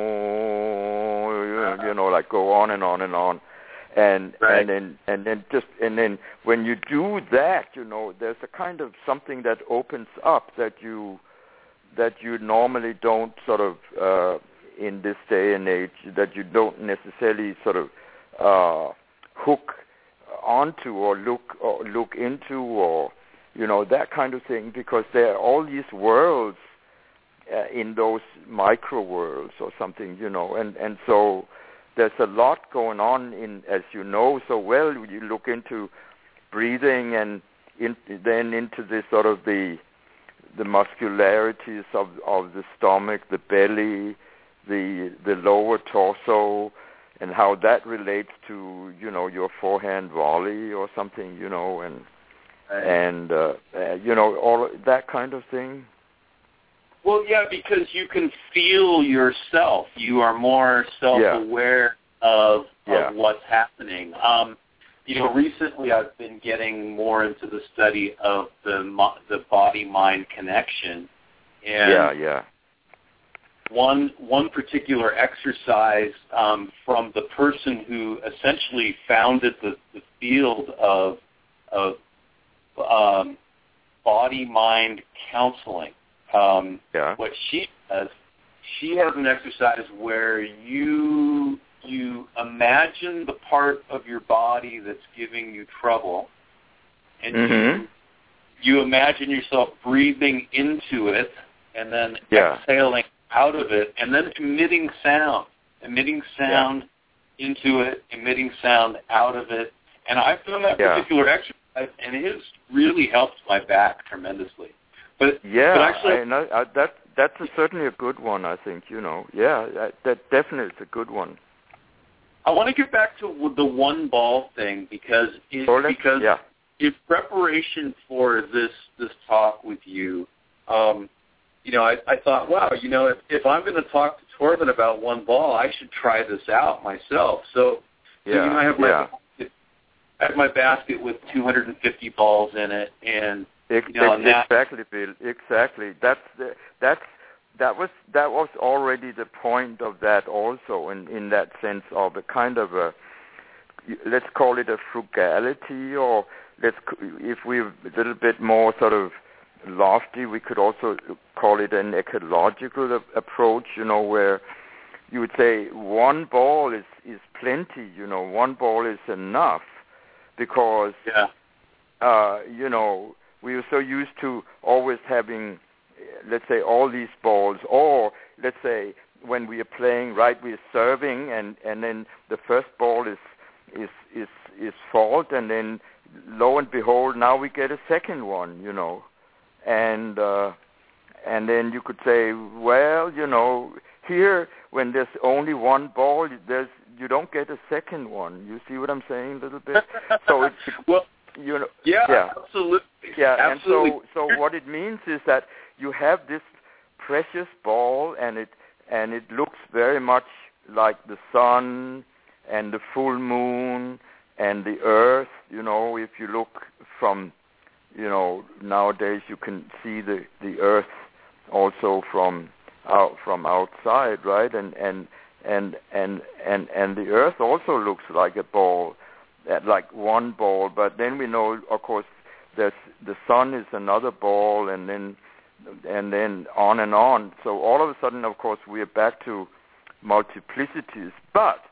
C: oh, you know, like go on and on and on, and
B: right.
C: and then and then just and then when you do that, you know, there's a kind of something that opens up that you that you normally don't sort of. Uh, in this day and age, that you don't necessarily sort of uh, hook onto or look or look into, or you know, that kind of thing, because there are all these worlds uh, in those micro worlds or something, you know, and and so there's a lot going on in, as you know so well. You look into breathing and in, then into this sort of the the muscularities of of the stomach, the belly, the the lower torso, and how that relates to, you know, your forehand volley or something, you know, and
B: right.
C: and uh, uh, you know, all that kind of thing.
B: Well, yeah, because you can feel yourself. You are more self-aware yeah. of,
C: yeah.
B: of what's happening. Um, you know, recently I've been getting more into the study of the the body-mind connection, and
C: yeah, yeah.
B: One one particular exercise um, from the person who essentially founded the, the field of of um, body-mind counseling. Um,
C: yeah.
B: What she does, she has an exercise where you you imagine the part of your body that's giving you trouble, and
C: mm-hmm.
B: you you imagine yourself breathing into it, and then
C: yeah.
B: exhaling out of it, and then emitting sound, emitting sound
C: yeah.
B: into it, emitting sound out of it. And I've done that
C: yeah.
B: particular exercise, and it has really helped my back tremendously. But
C: yeah,
B: but actually,
C: I know, I, that that's a, certainly a good one. I think, you know, yeah, that, that definitely is a good one.
B: I want to get back to the one ball thing because it,
C: so
B: because
C: yeah.
B: in preparation for this this talk with you, um, you know, I, I thought, wow, you know, if, if I'm going to talk to Torben about one ball, I should try this out myself. So,
C: yeah,
B: so you know, I have my
C: yeah.
B: basket, I have my basket with two hundred fifty balls in it, and
C: Ex-
B: you know,
C: ex-
B: that,
C: exactly, Bill. Exactly. That's the, that's that was that was already the point of that also, in in that sense of a kind of a, let's call it a frugality, or let's if we're a little bit more sort of lofty, we could also call it an ecological a- approach. You know, where you would say one ball is is plenty. You know, one ball is enough because
B: yeah.
C: uh, you know. We were so used to always having, let's say, all these balls, or let's say when we are playing, right, we're serving, and, and then the first ball is is is is fault, and then lo and behold, now we get a second one, you know, and uh, and then you could say, well, you know, here when there's only one ball, there's you don't get a second one. You see what I'm saying a little bit? So it's
B: well.
C: You know,
B: yeah,
C: yeah,
B: absolutely.
C: Yeah,
B: absolutely.
C: and so, so what it means is that you have this precious ball, and it and it looks very much like the sun and the full moon and the earth. You know, if you look from, you know, nowadays you can see the, the earth also from out from outside, right? And and and and and and the earth also looks like a ball. Like one ball, but then we know, of course, that the sun is another ball, and then and then on and on. So all of a sudden, of course, we are back to multiplicities. But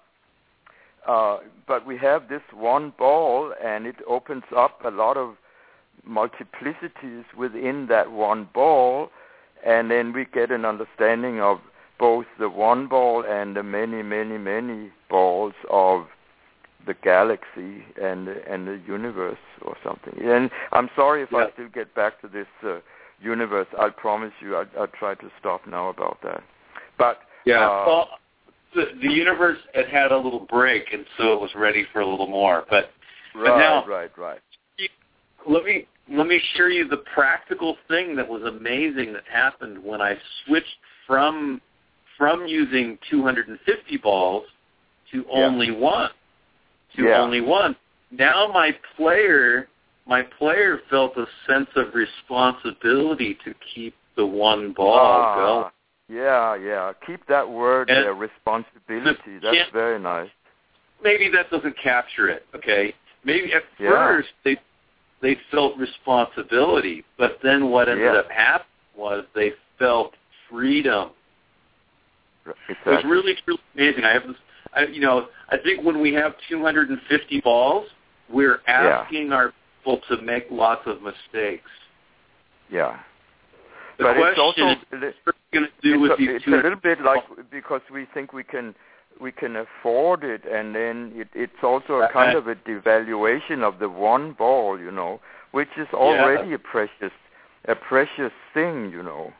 C: uh, but we have this one ball, and it opens up a lot of multiplicities within that one ball, and then we get an understanding of both the one ball and the many, many, many balls of the galaxy and and the universe or something. And I'm sorry if yeah. I still get back to this uh, universe. I promise you, I, I'll try to stop now about that. But
B: yeah,
C: uh,
B: well, the, the universe had had a little break, and so it was ready for a little more. But,
C: right,
B: but now,
C: right, right.
B: Let me let me share you the practical thing that was amazing that happened when I switched from from using two hundred fifty balls to
C: yeah.
B: only one. To
C: yeah.
B: only one. Now my player, my player felt a sense of responsibility to keep the one ball
C: ah,
B: going.
C: Yeah, yeah. Keep that word
B: and
C: there, responsibility. That's very nice.
B: Maybe that doesn't capture it. Okay. Maybe at
C: yeah.
B: first they they felt responsibility, but then what ended
C: yeah.
B: up happening was they felt freedom.
C: Exactly.
B: It was really, really amazing. I have this. I, you know, I think when we have two hundred fifty balls, we're asking yeah. our people to make lots of mistakes.
C: Yeah.
B: The
C: but
B: question
C: it's also
B: is, what are you going to do
C: it's,
B: with
C: a,
B: these
C: it's
B: two
C: a little bit like because we think we can we can afford it, and then it, it's also a kind of a devaluation of the one ball, you know, which is already
B: yeah.
C: a precious a precious thing, you know.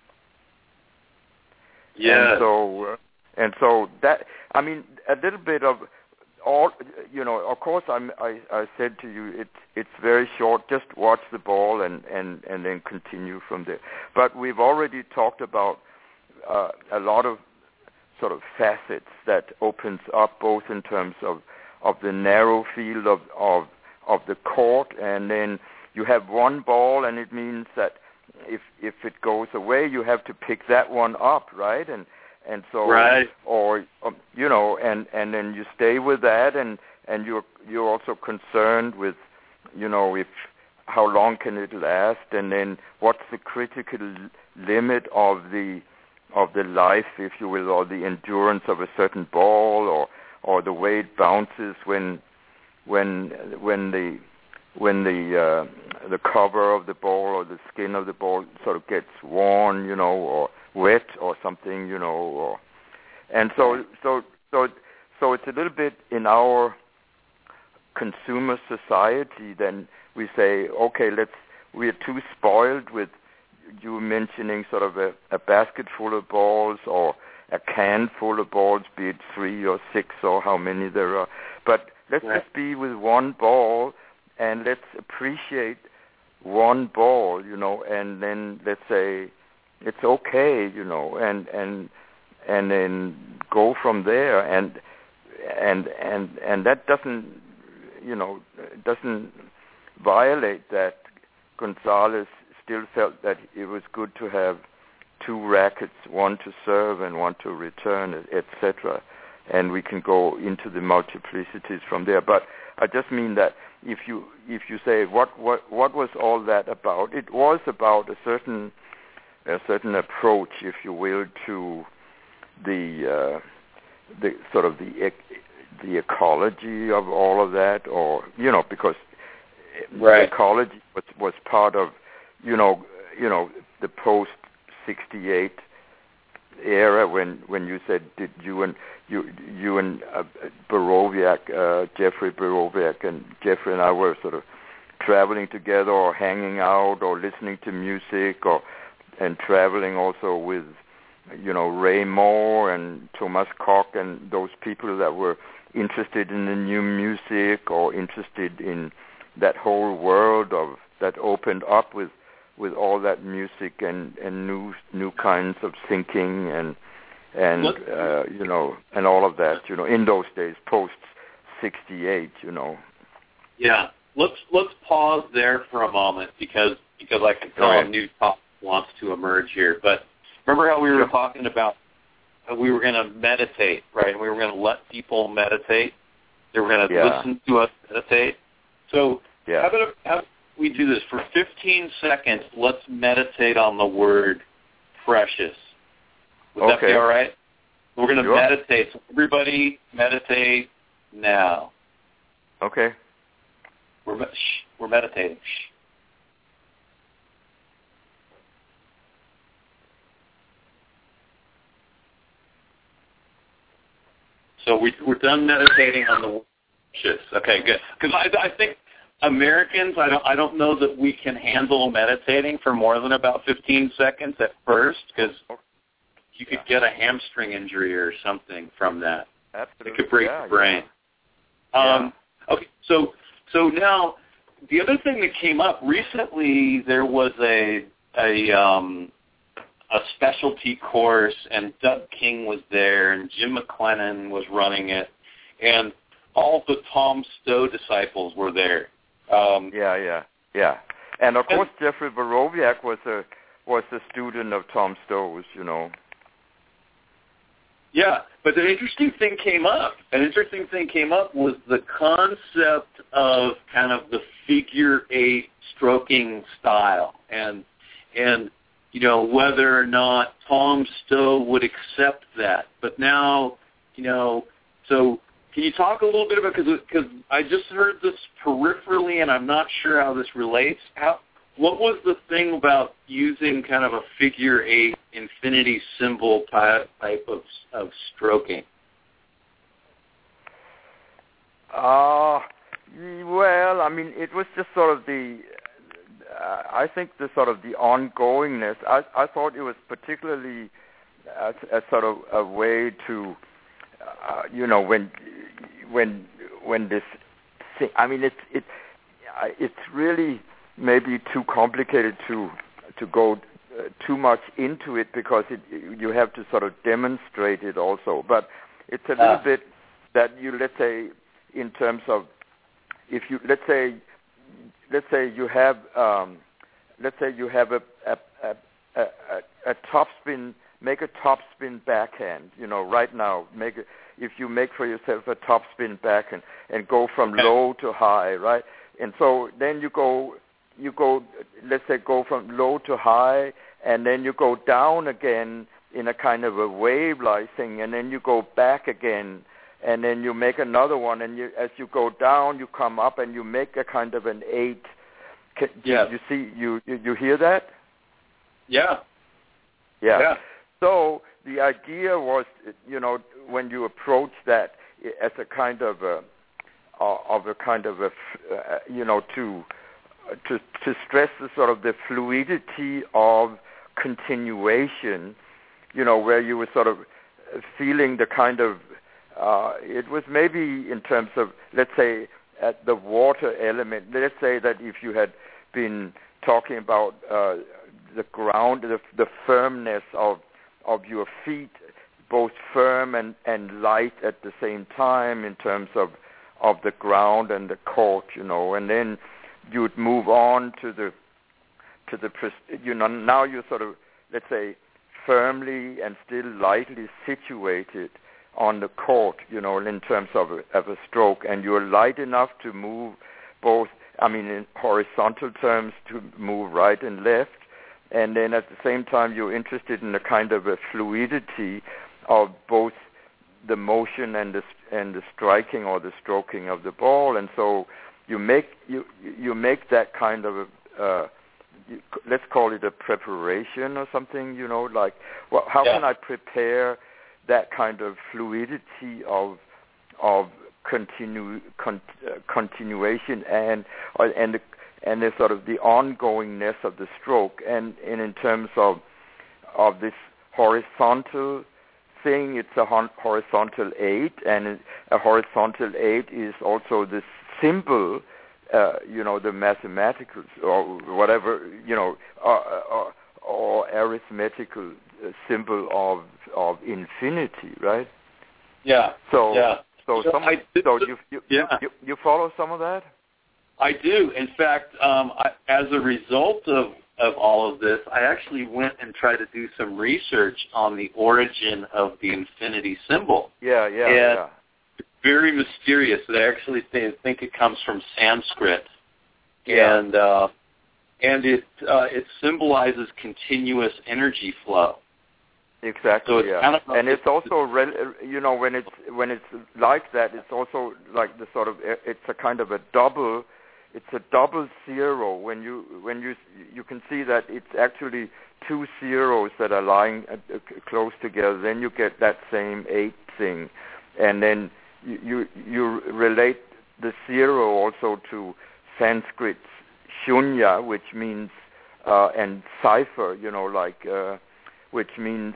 B: Yeah.
C: And so. Uh, And so that, I mean, a little bit of all, you know, of course I'm, I, I said to you, it, it's very short, just watch the ball and, and, and then continue from there. But we've already talked about uh, a lot of sort of facets that opens up both in terms of, of the narrow field of, of, of the court, and then you have one ball, and it means that if, if it goes away, you have to pick that one up, right? And And so,
B: right.
C: or um, you know, and, and then you stay with that, and, and you're you're also concerned with, you know, if how long can it last, and then what's the critical limit of the of the life, if you will, or the endurance of a certain ball, or or the way it bounces when when when the when the uh, the cover of the ball or the skin of the ball sort of gets worn, you know, or wet or something, you know, or, and so so so so it's a little bit in our consumer society. Then we say, okay, let's we're too spoiled with you mentioning sort of a, a basket full of balls or a can full of balls, be it three or six or how many there are. But let's
B: right.
C: just be with one ball, and let's appreciate one ball, you know, and then let's say it's okay, you know, and and and then go from there, and and and and that doesn't, you know, doesn't violate that Gonzalez still felt that it was good to have two rackets, one to serve and one to return, et cetera. And we can go into the multiplicities from there. But I just mean that if you if you say what what what was all that about, it was about a certain a certain approach, if you will, to the uh, the sort of the the ecology of all of that, or you know, because
B: right.
C: ecology was was part of you know you know the post sixty-eight era when when you said did you and you you and uh, Borowiak, uh, Jeffrey Borowiak and Jeffrey and I were sort of traveling together or hanging out or listening to music or and traveling also with you know Ray Moore and Thomas Koch and those people that were interested in the new music or interested in that whole world of that opened up with with all that music and, and new new kinds of thinking and and uh, you know and all of that you know in those days post sixty-eight you know.
B: Yeah, let's let's pause there for a moment because because I can tell a new topic wants to emerge here. But remember how we were
C: sure.
B: talking about how we were going to meditate, right? We were going to let people meditate. They were going to
C: yeah.
B: listen to us meditate. So
C: yeah.
B: how about how we do this for fifteen seconds? Let's meditate on the word precious. Would
C: okay.
B: that be all right? We're going to
C: sure.
B: meditate. So everybody meditate now.
C: Okay.
B: We're shh, we're meditating. Shh. So we, we're done meditating on the word precious. Okay, good. Because I, I think Americans, I don't, I don't know that we can handle meditating for more than about fifteen seconds at first, because you could get a hamstring injury or something from that.
C: Absolutely.
B: It could break
C: yeah,
B: the brain.
C: Yeah.
B: Um, okay, so so now the other thing that came up recently, there was a a um, a specialty course, and Doug King was there, and Jim McLennan was running it, and all the Tom Stowe disciples were there. Um,
C: yeah, yeah, yeah. And of
B: and,
C: course, Jeffrey Borowiak was a was a student of Tom Stowe's, you know.
B: Yeah, but an interesting thing came up. An interesting thing came up was the concept of kind of the figure eight stroking style, and and you know whether or not Tom Stowe would accept that. But now, you know, so can you talk a little bit about, because because I just heard this peripherally, and I'm not sure how this relates. How what was the thing about using kind of a figure eight infinity symbol type of of stroking?
C: Uh, well, I mean, it was just sort of the, uh, I think the sort of the ongoingness. I, I thought it was particularly a, a sort of a way to, uh, you know, when, when, when this thing, I mean, it's, it, it's really maybe too complicated to, to go uh, too much into it, because it, you have to sort of demonstrate it also. But it's a little uh. bit that you, let's say, in terms of, if you, let's say, let's say you have, um, let's say you have a, a, a, a, a topspin, make a topspin backhand, you know, right now, make a, if you make for yourself a topspin backhand and go from low to high, right? And so then you go, you go, let's say go from low to high, and then you go down again in a kind of a wave-like thing, and then you go back again, and then you make another one, and you, as you go down, you come up, and you make a kind of an eight. Can,
B: yeah.
C: You see, you, you you hear that?
B: Yeah.
C: Yeah.
B: Yeah.
C: So the idea was, you know, when you approach that as a kind of a, of a kind of a, uh, you know, to to to stress the sort of the fluidity of continuation, you know, where you were sort of feeling the kind of, uh, it was maybe in terms of, let's say, at the water element. Let's say that if you had been talking about uh, the ground, the, the firmness of of your feet, both firm and, and light at the same time in terms of of the ground and the court, you know, and then you would move on to the to the you know now you're sort of, let's say, firmly and still lightly situated on the court, you know, in terms of a, of a stroke, and you're light enough to move both, I mean, in horizontal terms, to move right and left, and then at the same time you're interested in a kind of a fluidity of both the motion and the and the striking or the stroking of the ball, and so you make you you make that kind of a, uh, you, let's call it a preparation or something, you know, like, well, how yeah. can I prepare that kind of fluidity of of continue con, uh, continuation and uh, and the, and the sort of the ongoingness of the stroke, and, and in terms of of this horizontal thing, it's a hon- horizontal eight, and a horizontal eight is also this symbol, uh, you know, the mathematical or whatever, you know, or, or, or arithmetical symbol of of infinity, right?
B: Yeah.
C: So,
B: yeah.
C: so,
B: so
C: some,
B: I
C: so you you,
B: yeah.
C: you you follow some of that?
B: I do. In fact, um, I, as a result of, of all of this, I actually went and tried to do some research on the origin of the infinity symbol.
C: Yeah, yeah,
B: and
C: yeah.
B: It's very mysterious. They actually think, think it comes from Sanskrit,
C: yeah.
B: and uh, and it uh, it symbolizes continuous energy flow.
C: Exactly.
B: So it's
C: yeah.
B: kind of
C: and it's also, you know, when it's when it's like that, it's also like the sort of, it's a kind of a double. It's a double zero. When you when you you can see that it's actually two zeros that are lying uh, close together. Then you get that same eight thing, and then you you, you relate the zero also to Sanskrit shunya, which means uh, and cipher. You know, like uh, which means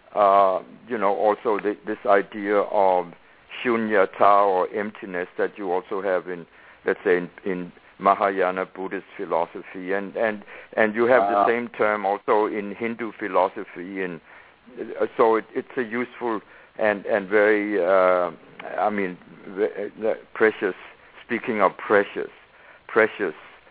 C: uh, you know also the, this idea of shunyata or emptiness that you also have in, let's say, in, in Mahayana Buddhist philosophy, and and and you have wow. the same term also in Hindu philosophy, and uh, so it, it's a useful and and very uh, I mean very, uh, precious. Speaking of precious, precious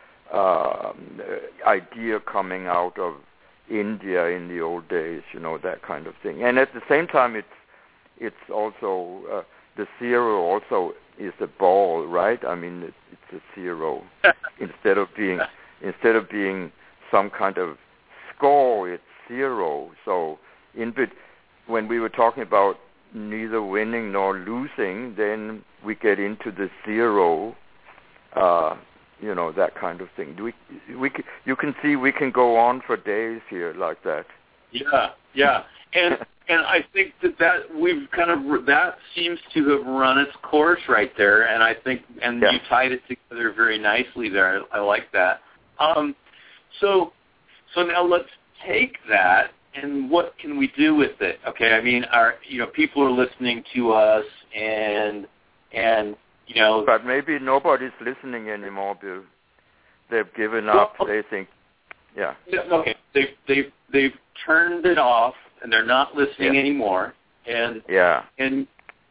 C: uh, idea coming out of India in the old days, you know, that kind of thing, and at the same time, it's it's also uh, the zero also is a ball, right? I mean, it's, it's a zero instead of being instead of being some kind of score. It's zero. So, in bit, when we were talking about neither winning nor losing, then we get into the zero. Uh, you know, that kind of thing. We we you can see we can go on for days here like that.
B: Yeah, yeah, and. And I think that, that we've kind of, that seems to have run its course right there, and I think, and
C: yeah.
B: you tied it together very nicely there. I, I like that. Um, so, so now let's take that, and what can we do with it? Okay, I mean, our, you know, people are listening to us, and, and, you know.
C: But maybe nobody's listening anymore, Bill. They've given up. Well, they think, yeah.
B: Okay, they've, they've, they've turned it off. And they're not listening
C: yeah.
B: anymore. And
C: yeah.
B: And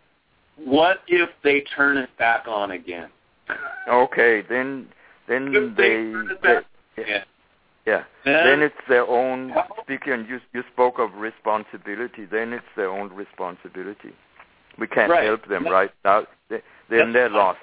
B: what if they turn it back on again?
C: Okay, then then
B: if
C: they,
B: they,
C: they
B: yeah.
C: yeah.
B: Then,
C: then it's their own. Speaking, you you spoke of responsibility. Then it's their own responsibility. We can't
B: right.
C: help them
B: no.
C: right now. They, then they're lost.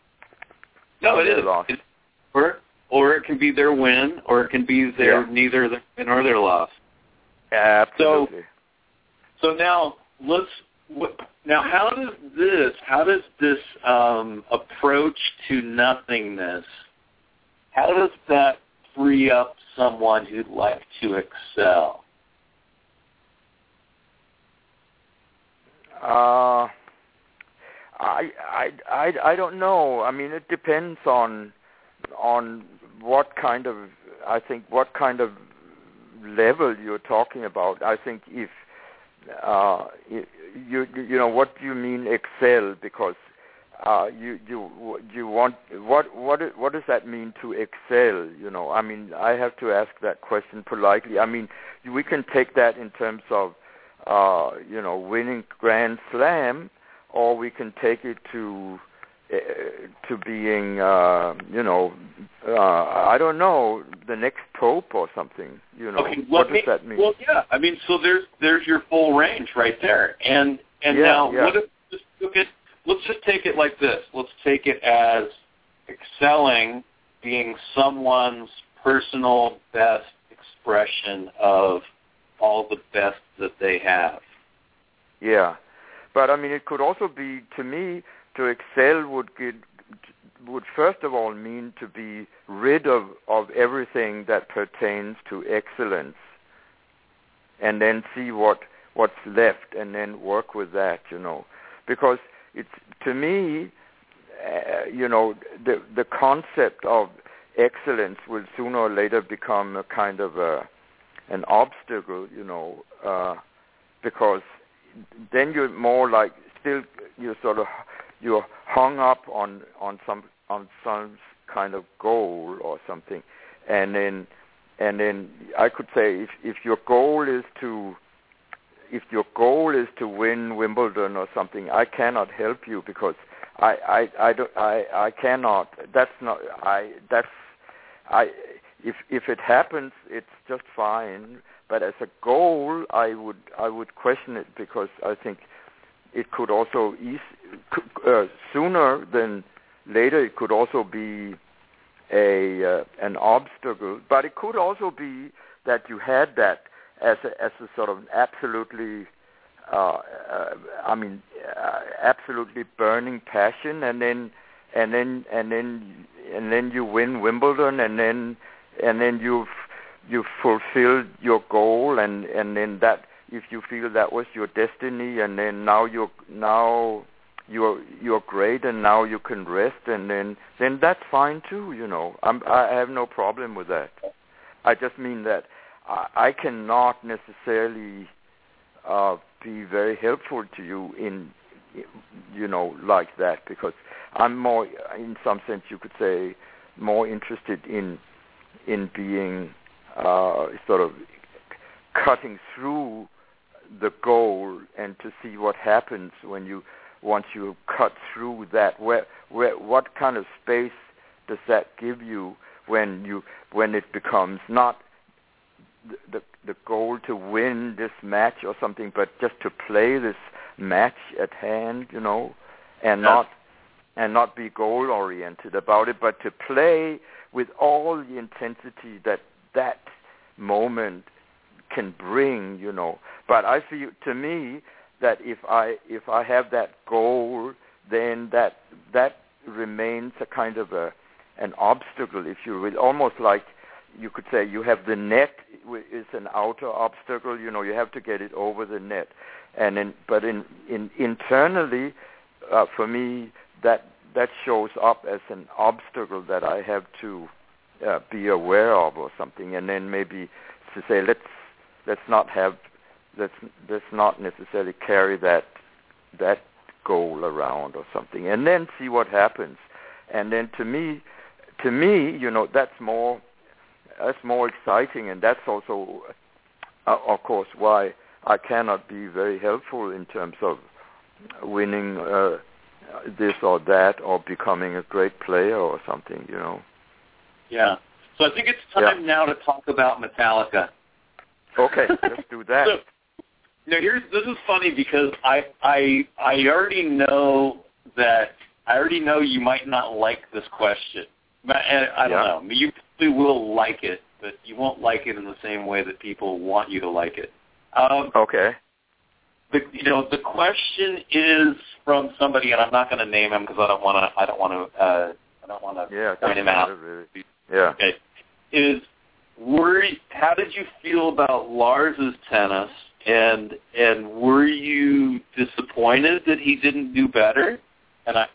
B: No, it
C: they're
B: is.
C: Lost.
B: It, or or it can be their win, or it can be their
C: yeah.
B: neither their win or their loss.
C: Absolutely.
B: So, so now let's. What, now, how does this? How does this um, approach to nothingness? How does that free up someone who'd like to excel?
C: Uh, I, I, I, I don't know. I mean, it depends on on what kind of. I think what kind of level you're talking about. I think if uh, you you know, what do you mean excel? Because uh, you you you want what what what does that mean to excel? You know, I mean, I have to ask that question politely. I mean, we can take that in terms of uh, you know, winning Grand Slam, or we can take it to uh, to being uh, you know, uh, I don't know, the next pope or something. You know,
B: okay, what
C: does
B: me,
C: that mean?
B: Well, yeah, I mean, so there's there's your full range right there, and and
C: yeah,
B: now
C: yeah.
B: what if just look at, let's just take it like this. Let's take it as excelling being someone's personal best expression of all the best that they have.
C: Yeah, but I mean, it could also be, to me, to excel would get, would first of all mean to be rid of, of everything that pertains to excellence, and then see what what's left, and then work with that, you know, because it's, to me, uh, you know, the the concept of excellence will sooner or later become a kind of a an obstacle, you know, uh, because then you're more like still you're sort of you're hung up on on some on some kind of goal or something, and then and then I could say if if your goal is to if your goal is to win Wimbledon or something, I cannot help you because I I I don't I I cannot. That's not I that's I. If if it happens, it's just fine. But as a goal, I would I would question it because I think it could also ease, uh, sooner than later. It could also be a uh, an obstacle. But it could also be that you had that as a, as a sort of absolutely, uh, uh, I mean, uh, absolutely burning passion, and then and then and then and then you win Wimbledon, and then. And then you've you've fulfilled your goal, and, and then that if you feel that was your destiny, and then now you're now you're you're great, and now you can rest, and then then that's fine too. You know, I'm, I have no problem with that. I just mean that I, I cannot necessarily uh, be very helpful to you in you know like that because I'm more, in some sense, you could say, more interested in. in being uh, sort of cutting through the goal and to see what happens when you once you cut through that. Where, where, what kind of space does that give you when you when it becomes not the, the the goal to win this match or something, but just to play this match at hand, you know, and
B: yeah.
C: not and not be goal oriented about it, but to play with all the intensity that that moment can bring, you know. But I feel, to me, that if I if I have that goal, then that that remains a kind of a an obstacle, if you will, almost like you could say you have the net is an outer obstacle, you know, you have to get it over the net, and in, but in, in internally, uh, for me, that that shows up as an obstacle that I have to uh, be aware of or something, and then maybe to say let's let's not have let's let's not necessarily carry that that goal around or something, and then see what happens. And then to me, to me, you know, that's more that's more exciting, and that's also, uh, of course, why I cannot be very helpful in terms of winning uh, this or that or becoming a great player or something, you know.
B: Yeah. So I think it's time
C: yeah.
B: now to talk about Metallica.
C: Okay, let's do that.
B: So, you know, here's this is funny because I I I already know that I already know you might not like this question. But I, I don't
C: yeah.
B: know. You probably will like it, but you won't like it in the same way that people want you to like it. Um,
C: okay.
B: The, you know, the question is from somebody, and I'm not going to name him because I don't want to. I don't want to. Uh, I don't want to
C: yeah,
B: point him out.
C: Really. Yeah.
B: Okay. Is were how did you feel about Lars's tennis, and and were you disappointed that he didn't do better? And I.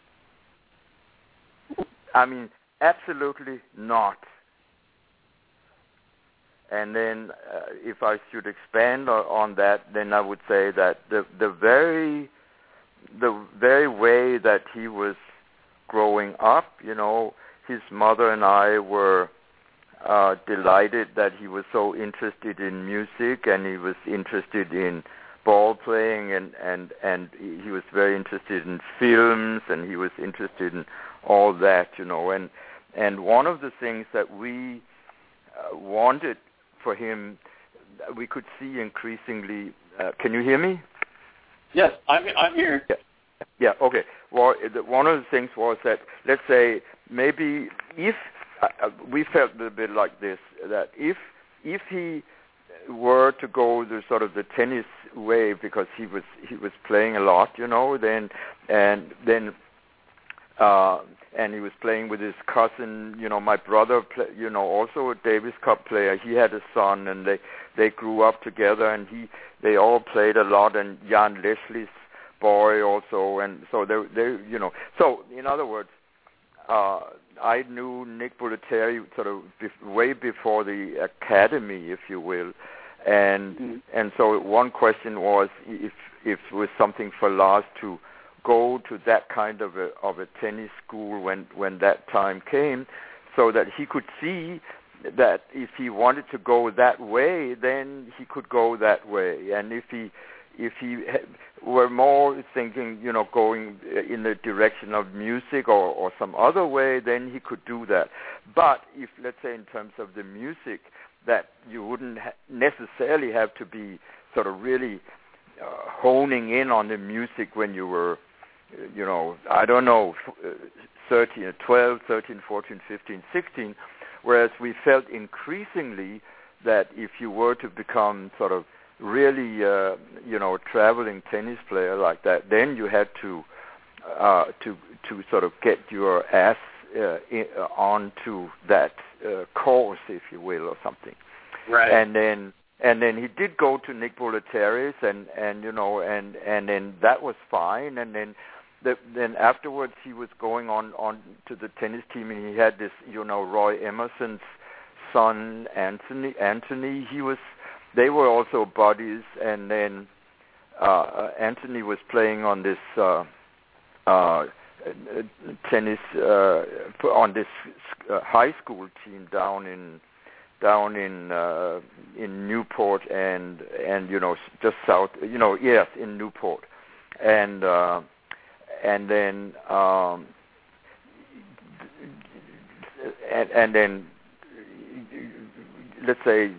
C: I mean, absolutely not. and then uh, if I should expand on, on that, then I would say that the the very the very way that he was growing up, you know, his mother and I were uh, delighted that he was so interested in music, and he was interested in ball playing, and, and, and he was very interested in films, and he was interested in all that, you know. And and one of the things that we uh, wanted for him, we could see increasingly. Uh, can you hear me?
B: Yes, I'm I'm here.
C: Yeah. Yeah, okay. Well, one of the things was that, let's say, maybe if, uh, we felt a bit like this, that if if he were to go the sort of the tennis way, because he was he was playing a lot, you know, then, and then, uh, and he was playing with his cousin, you know, my brother, play, you know, also a Davis Cup player, he had a son, and they, they grew up together, and he they all played a lot, and Jan Leslie's boy also, and so they, they, you know. So in other words, uh, I knew Nick Bollettieri sort of be- way before the academy, if you will, and mm-hmm. and so one question was if if it was something for Lars to go to that kind of a of a tennis school when when that time came, so that he could see that if he wanted to go that way, then he could go that way, and if he if he were more thinking, you know, going in the direction of music or, or some other way, then he could do that. But if, let's say, in terms of the music, that you wouldn't ha- necessarily have to be sort of really uh, honing in on the music when you were, you know, I don't know, thirteen, twelve, thirteen, fourteen, fifteen, sixteen, whereas we felt increasingly that if you were to become sort of really, uh, you know, traveling tennis player like that, then you had to uh, to to sort of get your ass uh, in, uh, onto that uh, course, if you will, or something.
B: Right.
C: And then and then he did go to Nick Bollettieri's, and and you know, and and then that was fine. And then the, then afterwards he was going on on to the tennis team, and he had this, you know, Roy Emerson's son, Anthony. Anthony, he was. They were also buddies, and then uh, Anthony was playing on this uh, uh, tennis uh, on this uh, high school team down in down in uh, in Newport, and and you know, just south, you know, yes, in Newport, and uh, and then um, and, and then let's say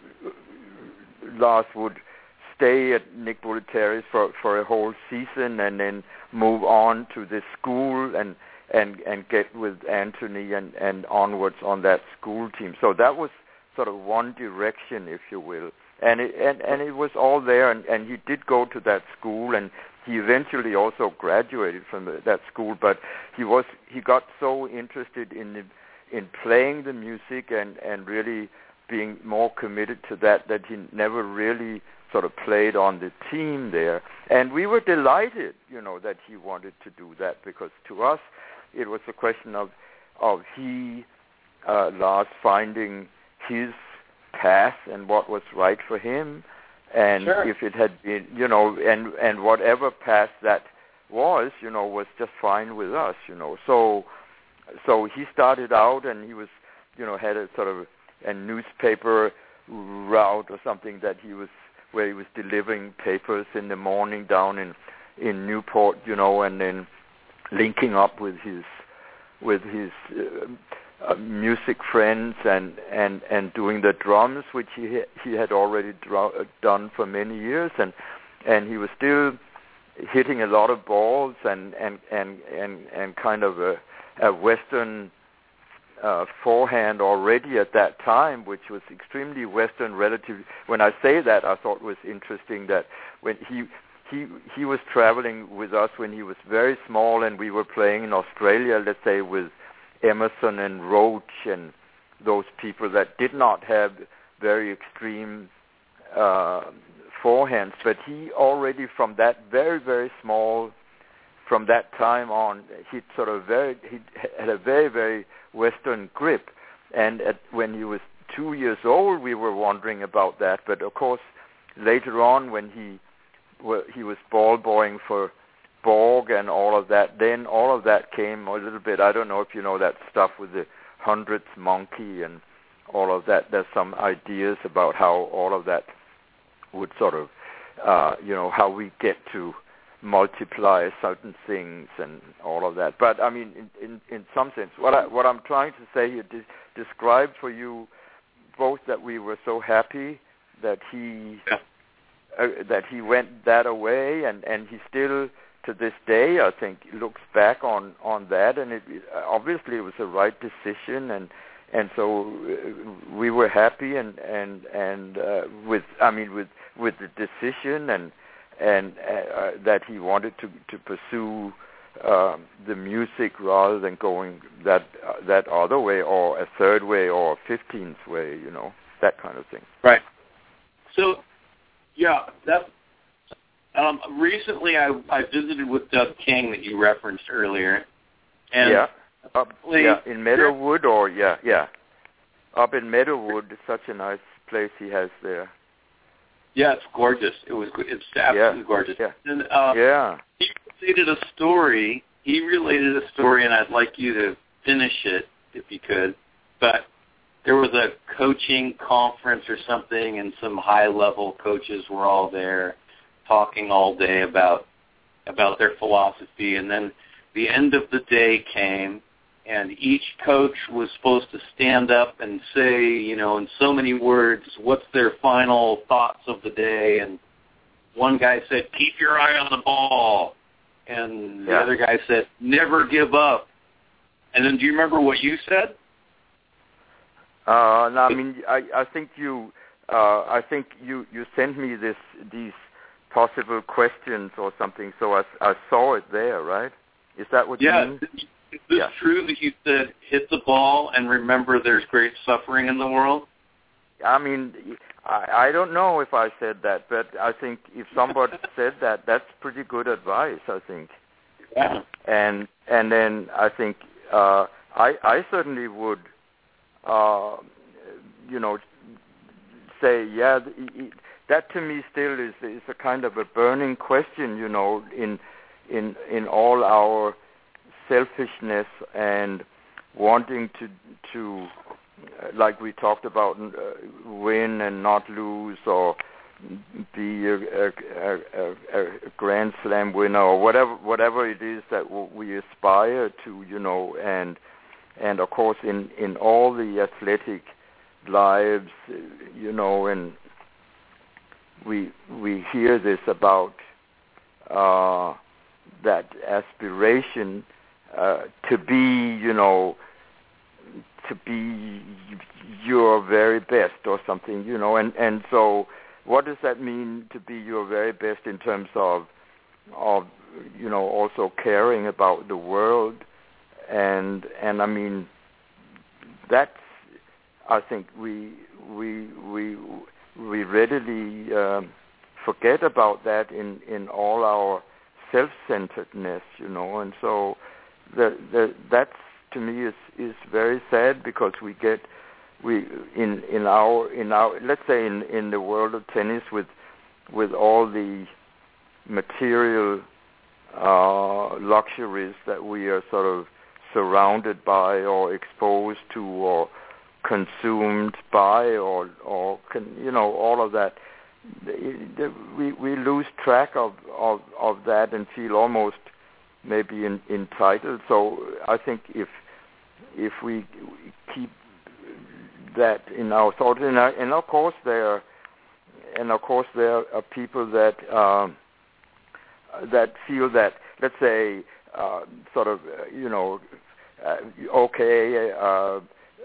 C: Lars would stay at Nick Bollettieri's for for a whole season, and then move on to this school and and and get with Anthony and and onwards on that school team. So that was sort of one direction, if you will, and it and, and it was all there, and, and he did go to that school, and he eventually also graduated from the, that school. But he was he got so interested in the, in playing the music and and really being more committed to that, that he never really sort of played on the team there. And we were delighted, you know, that he wanted to do that, because to us it was a question of of he, uh, Lars, finding his path and what was right for him. And
B: sure.
C: if it had been, you know, and, and whatever path that was, you know, was just fine with us, you know. So so he started out, and he was, you know, had a sort of a newspaper route or something that he was, where he was delivering papers in the morning down in, in Newport, you know, and then linking up with his with his uh, uh, music friends and, and, and doing the drums, which he he had already dr- done for many years, and and he was still hitting a lot of balls and and and and, and kind of a, a Western Uh, forehand already at that time, which was extremely Western relative. When I say that, I thought it was interesting that when he he he was traveling with us when he was very small, and we were playing in Australia, let's say, with Emerson and Roach and those people that did not have very extreme uh, forehands, but he already from that very, very small, from that time on, he sort of very, he had a very, very Western grip, and at, when he was two years old, we were wondering about that. But of course, later on, when he well, he was ball boying for Borg and all of that, then all of that came a little bit. I don't know if you know that stuff with the hundredth monkey and all of that. There's some ideas about how all of that would sort of, uh, you know, how we get to multiply certain things and all of that. But I mean, in, in, in some sense, what I what I'm trying to say here, de- describe for you both that we were so happy that he
B: yeah.
C: uh, that he went that away, and, and he still to this day, I think, looks back on, on that, and it obviously it was the right decision, and and so uh, we were happy and and and uh, with I mean with with the decision and. and uh, that he wanted to to pursue um, the music rather than going that uh, that other way or a third way or a fifteenth way, you know, that kind of thing.
B: Right. So, yeah, that. Um, recently, I I visited with Doug King that you referenced earlier, and
C: yeah, up, yeah, in Meadowood or yeah, yeah, up in Meadowood. It's such a nice place he has there.
B: Yeah, it's gorgeous. It was it's absolutely
C: yeah.
B: gorgeous.
C: Yeah.
B: And uh,
C: yeah.
B: he related a story. He related a story, and I'd like you to finish it if you could. But there was a coaching conference or something, and some high-level coaches were all there, talking all day about about their philosophy. And then the end of the day came, and each coach was supposed to stand up and say, you know, in so many words, what's their final thoughts of the day. And one guy said, keep your eye on the ball. And the
C: yeah.
B: other guy said, never give up. And then do you remember what you said?
C: Uh, no, I mean, I, I think you, uh, I think you, you sent me this, these possible questions or something, so I, I saw it there, right? Is that what
B: yeah.
C: you mean?
B: Is this
C: yeah.
B: true that you said, hit the ball and remember there's great suffering in the world?
C: I mean, I, I don't know if I said that, but I think if somebody said that, that's pretty good advice, I think.
B: Yeah.
C: And and then I think uh, I I certainly would, uh, you know, say, yeah, that to me still is is a kind of a burning question, you know, in in in all our selfishness and wanting to to like we talked about, uh, win and not lose, or be a, a, a, a Grand Slam winner, or whatever whatever it is that w- we aspire to, you know, and and of course in, in all the athletic lives, you know, and we we hear this about uh, that aspiration. Uh, to be, you know, to be your very best or something, you know, and, and so what does that mean to be your very best in terms of, of, you know, also caring about the world, and, and I mean, that's, I think we, we, we, we readily um, forget about that in, in all our self-centeredness, you know, and so The, the, that's to me is, is very sad, because we get we in in our in our let's say in, in the world of tennis with with all the material uh, luxuries that we are sort of surrounded by or exposed to or consumed by or or can, you know, all of that, we we lose track of, of, of that and feel almost maybe in, entitled. So I think if if we keep that in our thoughts, and, and of course there, and of course there are people that um, that feel that, let's say, uh, sort of, you know, uh, okay. Uh,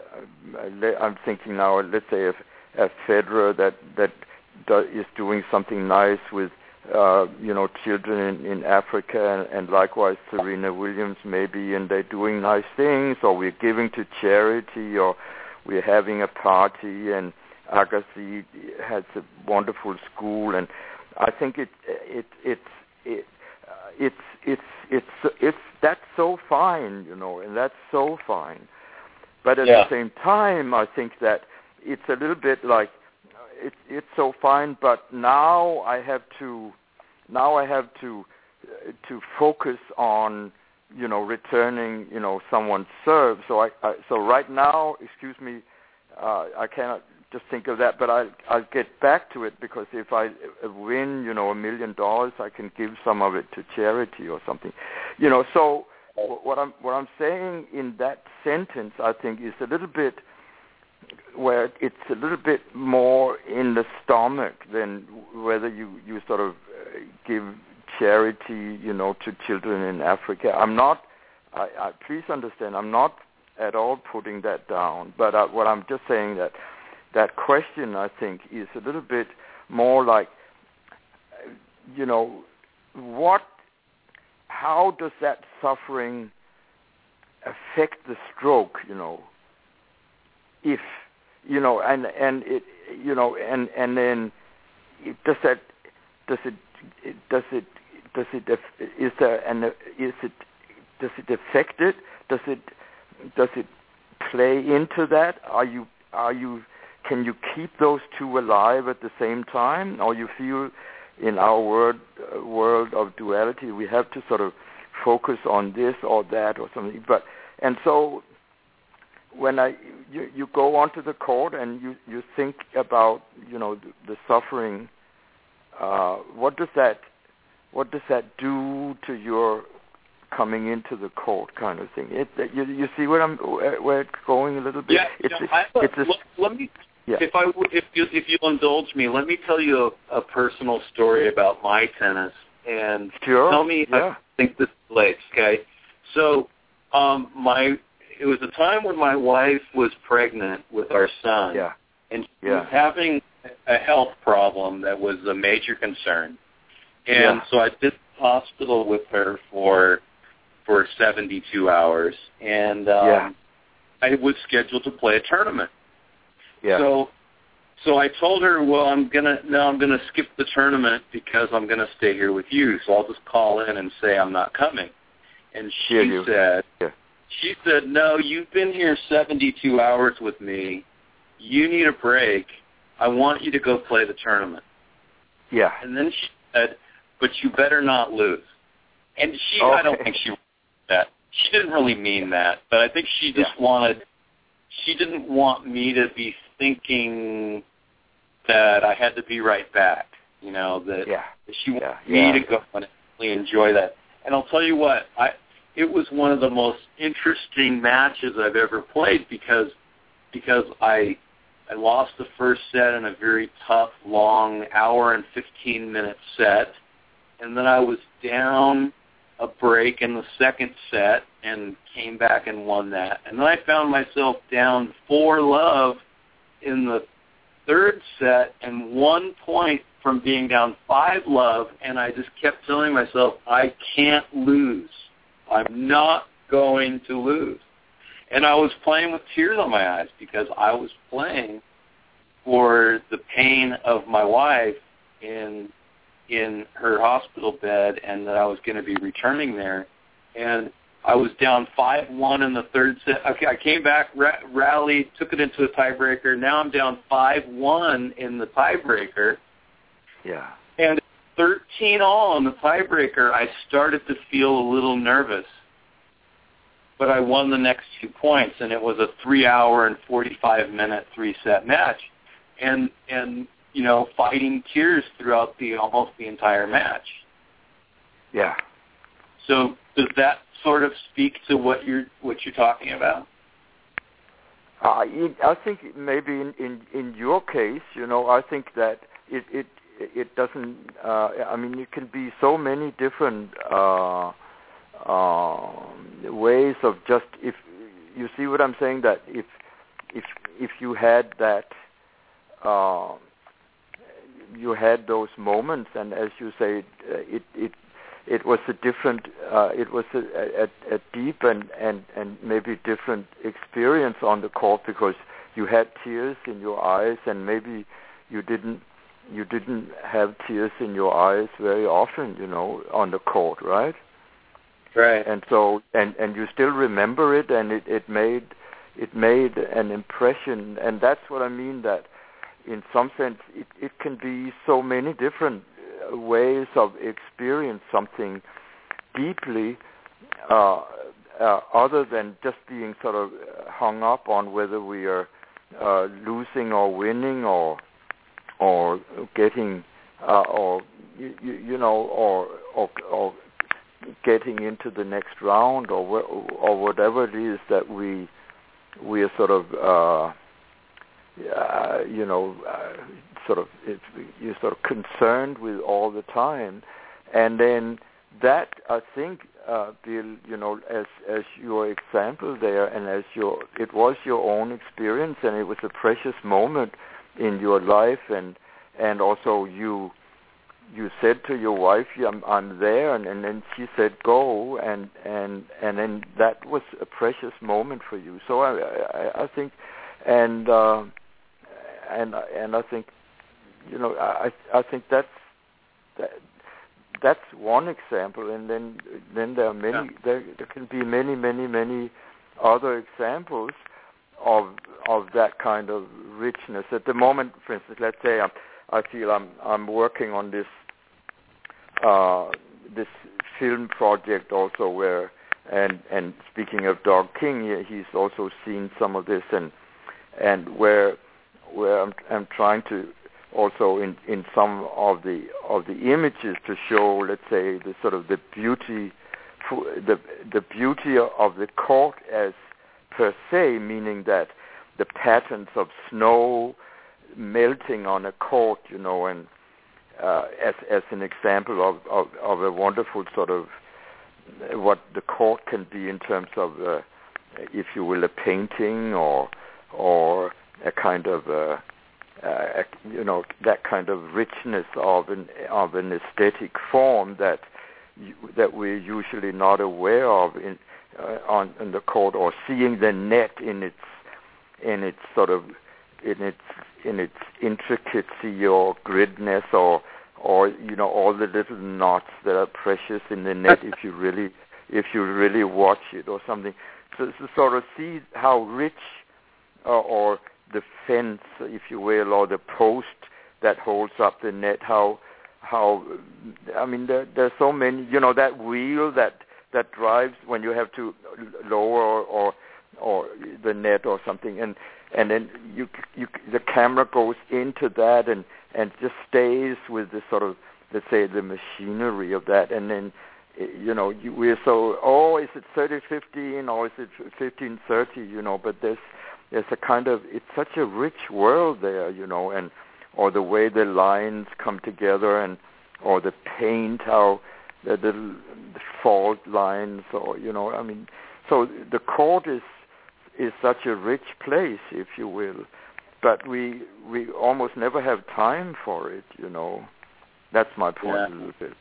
C: I'm thinking now, let's say, a, a Federer that that do, is doing something nice with. Uh, you know, children in, in Africa, and, and likewise Serena Williams maybe, and they're doing nice things, or we're giving to charity, or we're having a party, and Agassi has a wonderful school, and I think it it it's it, uh, it's it's it's it's that's so fine, you know, and that's so fine. But at
B: yeah.
C: the same time, I think that it's a little bit like it, it's so fine, but now I have to now I have to uh, to focus on, you know, returning, you know, someone's serve. So I, I so right now, excuse me, uh, I cannot just think of that, but I I'll get back to it, because if I win, you know, a million dollars, I can give some of it to charity or something, you know. So what I'm what I'm saying in that sentence, I think, is a little bit where it's a little bit more in the stomach than whether you you sort of uh, give charity, you know, to children in Africa. I'm not. I, I please understand. I'm not at all putting that down. But uh, what I'm just saying that that question, I think, is a little bit more like, you know, what, how does that suffering affect the stroke, you know, if, you know, and, and it, you know, and, and then does that, does it, does it, does it, is there, and is it, does it affect it? Does it, does it play into that? Are you, are you, can you keep those two alive at the same time, or you feel in our world uh, world of duality we have to sort of focus on this or that or something? But and so when I you, you go onto the court and you, you think about, you know, the, the suffering, uh, what does that what does that do to your coming into the court kind of thing? It, you, you see where I'm where it's going a little bit.
B: Yeah,
C: it's,
B: yeah, I,
C: it's a,
B: let, let me.
C: Yeah.
B: If I if you if you'll indulge me, let me tell you a, a personal story about my tennis, and
C: sure.
B: tell me
C: yeah.
B: how you think this relates. Okay, so um, my it was a time when my wife was pregnant with our son,
C: yeah.
B: and she
C: yeah.
B: was having a health problem that was a major concern, and
C: yeah.
B: so I did the hospital with her for for seventy-two hours, and um,
C: yeah.
B: I was scheduled to play a tournament.
C: Yeah.
B: So, so I told her, well, I'm gonna no, I'm gonna skip the tournament because I'm gonna stay here with you. So I'll just call in and say I'm not coming. And she
C: yeah,
B: said,
C: yeah.
B: she said, no, you've been here seventy-two hours with me. You need a break. I want you to go play the tournament.
C: Yeah.
B: And then she said, but you better not lose. And she,
C: okay.
B: I don't think she that. She didn't really mean that, but I think she just
C: yeah.
B: wanted. She didn't want me to be thinking that I had to be right back, you know, that,
C: yeah.
B: that she wanted
C: yeah.
B: me
C: yeah.
B: to go and really enjoy that. And I'll tell you what, I it was one of the most interesting matches I've ever played because because I I lost the first set in a very tough, long, hour and fifteen minute set, and then I was down a break in the second set and came back and won that. And then I found myself down four love in the third set and one point from being down five love, and I just kept telling myself, I can't lose. I'm not going to lose. And I was playing with tears on my eyes because I was playing for the pain of my wife in in her hospital bed, and that I was going to be returning there. And I was down five one in the third set. Okay, I came back, ra- rallied, took it into a tiebreaker. Now I'm down five one in the tiebreaker.
C: Yeah.
B: And thirteen all in the tiebreaker, I started to feel a little nervous. But I won the next two points, and it was a three-hour and forty-five minute three-set match. And, and you know, fighting tears throughout the almost the entire match.
C: Yeah.
B: So does that sort of speak to what you're what you're talking about?
C: Uh, I think maybe in, in, in your case, you know, I think that it it it doesn't. Uh, I mean, it can be so many different uh, uh, ways of just if you see what I'm saying, that if if if you had that. Uh, you had those moments, and as you say, uh, it it it was a different, uh, it was a, a, a deep and, and, and maybe different experience on the court because you had tears in your eyes, and maybe you didn't you didn't have tears in your eyes very often, you know, on the court, right?
B: Right.
C: And so, and, and you still remember it, and it, it made, it made an impression, and that's what I mean. That in some sense, it, it can be so many different ways of experience something deeply, uh, uh, other than just being sort of hung up on whether we are uh, losing or winning, or or getting, uh, or you, you know, or, or or getting into the next round, or or whatever it is that we we are sort of, uh, uh, you know, uh, sort of it, you're sort of concerned with all the time, and then that I think, uh, Bill, you know, as as your example there, and as your it was your own experience, and it was a precious moment in your life, and and also you you said to your wife, I'm, I'm there, and, and then she said go, and and and then that was a precious moment for you. So I I, I think, and uh, and and I think, you know, I I think that's that, that's one example, and then then there are many yeah. there there can be many many many other examples of of that kind of richness. At the moment, for instance, let's say I'm, I feel I'm I'm working on this uh, this film project also, where and and speaking of Doug King, he's also seen some of this, and and where where I'm I'm trying to also in, in some of the of the images to show, let's say, the sort of the beauty the the beauty of the court as per se, meaning that the patterns of snow melting on a court, you know, and uh, as as an example of, of, of a wonderful sort of what the court can be in terms of, uh, if you will, a painting or or a kind of uh, uh, you know, that kind of richness of an of an aesthetic form that you, that we're usually not aware of in uh, on in the court, or seeing the net in its in its sort of in its in its intricacy or gridness, or or you know, all the little knots that are precious in the net if you really if you really watch it or something. So to sort of see how rich, uh, or the fence, if you will, or the post that holds up the net, how how I mean there there's so many, you know, that wheel that that drives when you have to lower or, or or the net or something, and and then you you the camera goes into that and and just stays with the sort of, let's say, the machinery of that, and then you know you, we're so, oh, is it thirty fifteen or is it fifteen thirty, you know, but there's there's a kind of, it's such a rich world there, you know, and or the way the lines come together, and or the paint, how the, the, the fault lines, or you know, I mean, so the court is is such a rich place, if you will, but we we almost never have time for it, you know. That's my point yeah. a little bit.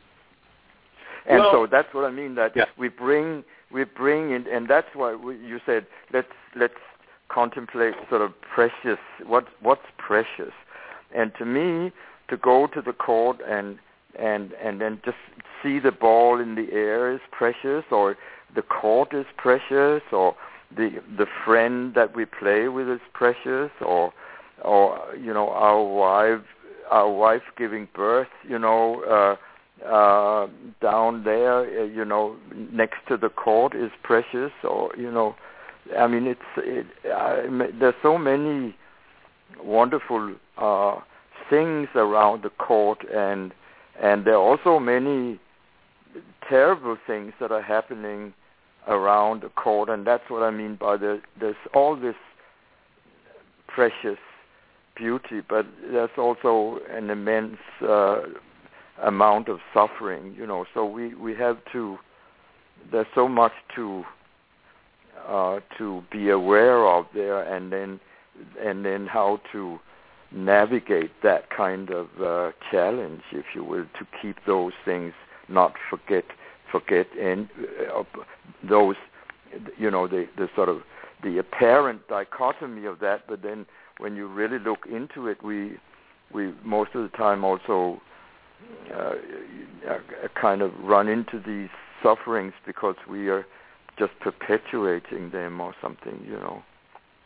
C: And well, so that's what I mean, that yeah. we bring we bring in, and that's why we, you said let's let's contemplate sort of precious, what what's precious, and to me, to go to the court and and and then just see the ball in the air is precious, or the court is precious, or the the friend that we play with is precious, or or you know, our wife our wife giving birth, you know, uh, uh, down there, uh, you know, next to the court is precious, or you know, I mean, it's it, I, there's so many wonderful uh, things around the court, and and there are also many terrible things that are happening around the court, and that's what I mean by the, there's all this precious beauty, but there's also an immense uh, amount of suffering, you know. So we, we have to, there's so much to uh, to be aware of there, and then and then how to navigate that kind of uh, challenge, if you will, to keep those things, not forget forget and uh, those, you know, the, the sort of the apparent dichotomy of that, but then when you really look into it, we we most of the time also uh, kind of run into these sufferings because we are just perpetuating them or something, you know.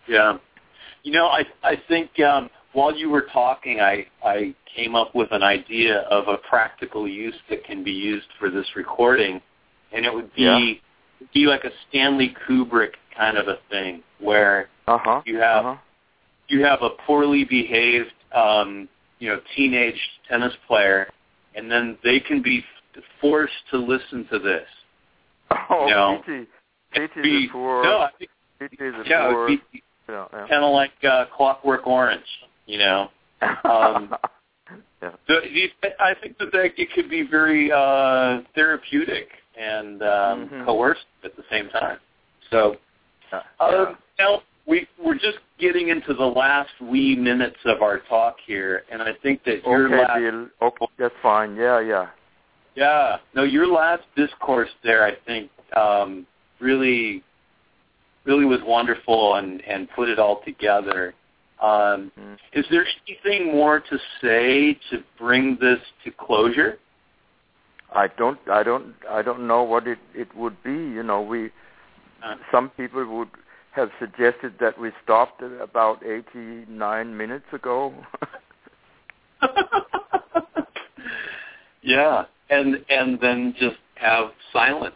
B: Yeah. You know, I I think um, while you were talking, I, I came up with an idea of a practical use that can be used for this recording, and it would be
C: Yeah.
B: be like a Stanley Kubrick kind of a thing, where
C: Uh-huh.
B: you have
C: uh-huh.
B: you have a poorly behaved, um, you know, teenage tennis player, and then they can be forced to listen to this.
C: Oh,
B: You know,
C: pity. Pity
B: be,
C: the poor.
B: no, I think,
C: Pity the
B: yeah, it
C: poor.
B: would be
C: Yeah, yeah.
B: kind of like uh, Clockwork Orange, you know. Um,
C: yeah.
B: So you- I think that, that it could be very uh, therapeutic and um,
C: Mhm.
B: coercive at the same time. So
C: Yeah.
B: um, now we, we're just getting into the last wee minutes of our talk here, and I think that your
C: Okay,
B: last,
C: Bill. Okay, that's fine. Yeah, yeah.
B: yeah, no, your last discourse there, I think, um, really, really was wonderful and, and put it all together. Um,
C: Mm.
B: Is there anything more to say to bring this to closure?
C: I don't, I don't, I don't know what it, it would be. You know, we,
B: Uh,
C: some people would have suggested that we stopped at about eighty-nine minutes ago.
B: yeah, and and then just have silence.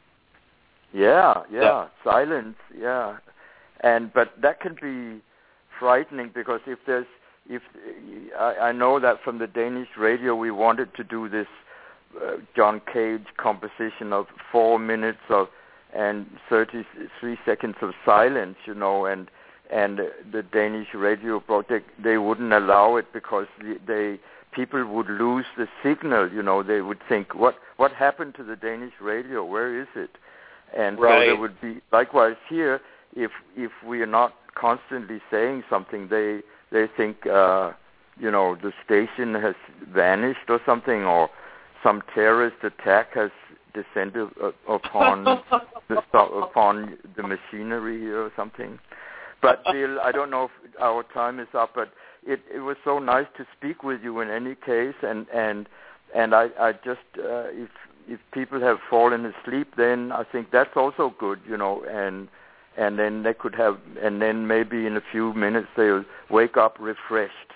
C: Yeah, yeah, silence, yeah, and but that can be frightening because if there's, if I, I know that from the Danish radio we wanted to do this uh, John Cage composition of four minutes of and thirty-three seconds of silence, you know, and and the Danish radio project, they wouldn't allow it because they people would lose the signal, you know, they would think what what happened to the Danish radio, where is it? And
B: right.
C: so there would be, likewise here, if if we are not constantly saying something, they they think, uh, you know, the station has vanished or something, or some terrorist attack has descended uh, upon the upon the machinery here or something. But Bill, I don't know if our time is up, but it, it was so nice to speak with you in any case, and and and I, I just uh, if if people have fallen asleep, then I think that's also good, you know, and and then they could have, and then maybe in a few minutes they'll wake up refreshed.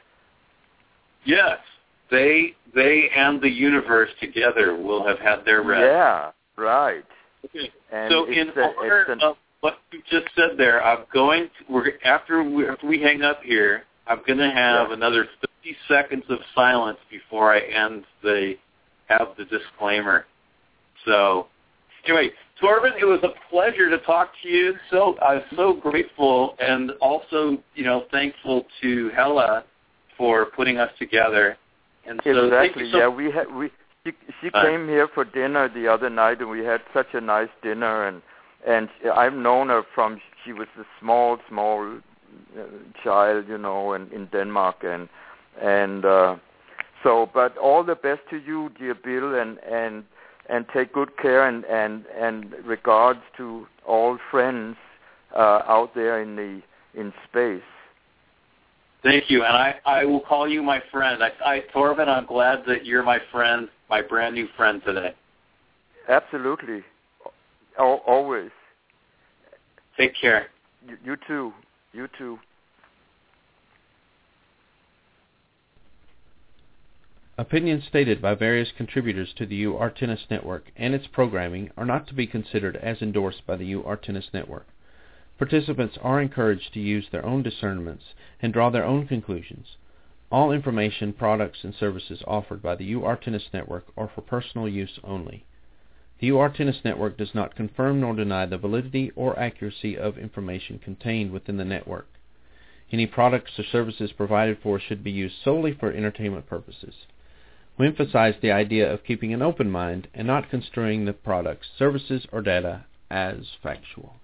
B: Yes, they they and the universe together will have had their rest.
C: Yeah, right.
B: Okay.
C: And
B: so in
C: a,
B: honor
C: an,
B: of what you just said there, I'm going to, we're, after, we, after we hang up here, I'm going to have
C: yeah.
B: another fifty seconds of silence before I end the, have the disclaimer. So, anyway, Torben, it was a pleasure to talk to you. So I'm so grateful, and also, you know, thankful to Hella for putting us together. And so,
C: exactly.
B: thank you so
C: yeah, we had we she, she
B: uh,
C: came here for dinner the other night, and we had such a nice dinner. And and I've known her from she was a small, small uh, child, you know, in, in Denmark, and and uh, so. But all the best to you, dear Bill, and and. And take good care, and, and, and regards to all friends uh, out there in the in space.
B: Thank you, and I, I will call you my friend. I, I Torben, I'm glad that you're my friend, my brand new friend today.
C: Absolutely, Al- always.
B: Take care.
C: You, you too. You too.
D: Opinions stated by various contributors to the U Artemis Network and its programming are not to be considered as endorsed by the U Artemis Network. Participants are encouraged to use their own discernments and draw their own conclusions. All information, products, and services offered by the U Artemis Network are for personal use only. The U Artemis Network does not confirm nor deny the validity or accuracy of information contained within the network. Any products or services provided for should be used solely for entertainment purposes. We emphasize the idea of keeping an open mind and not construing the products, services, or data as factual.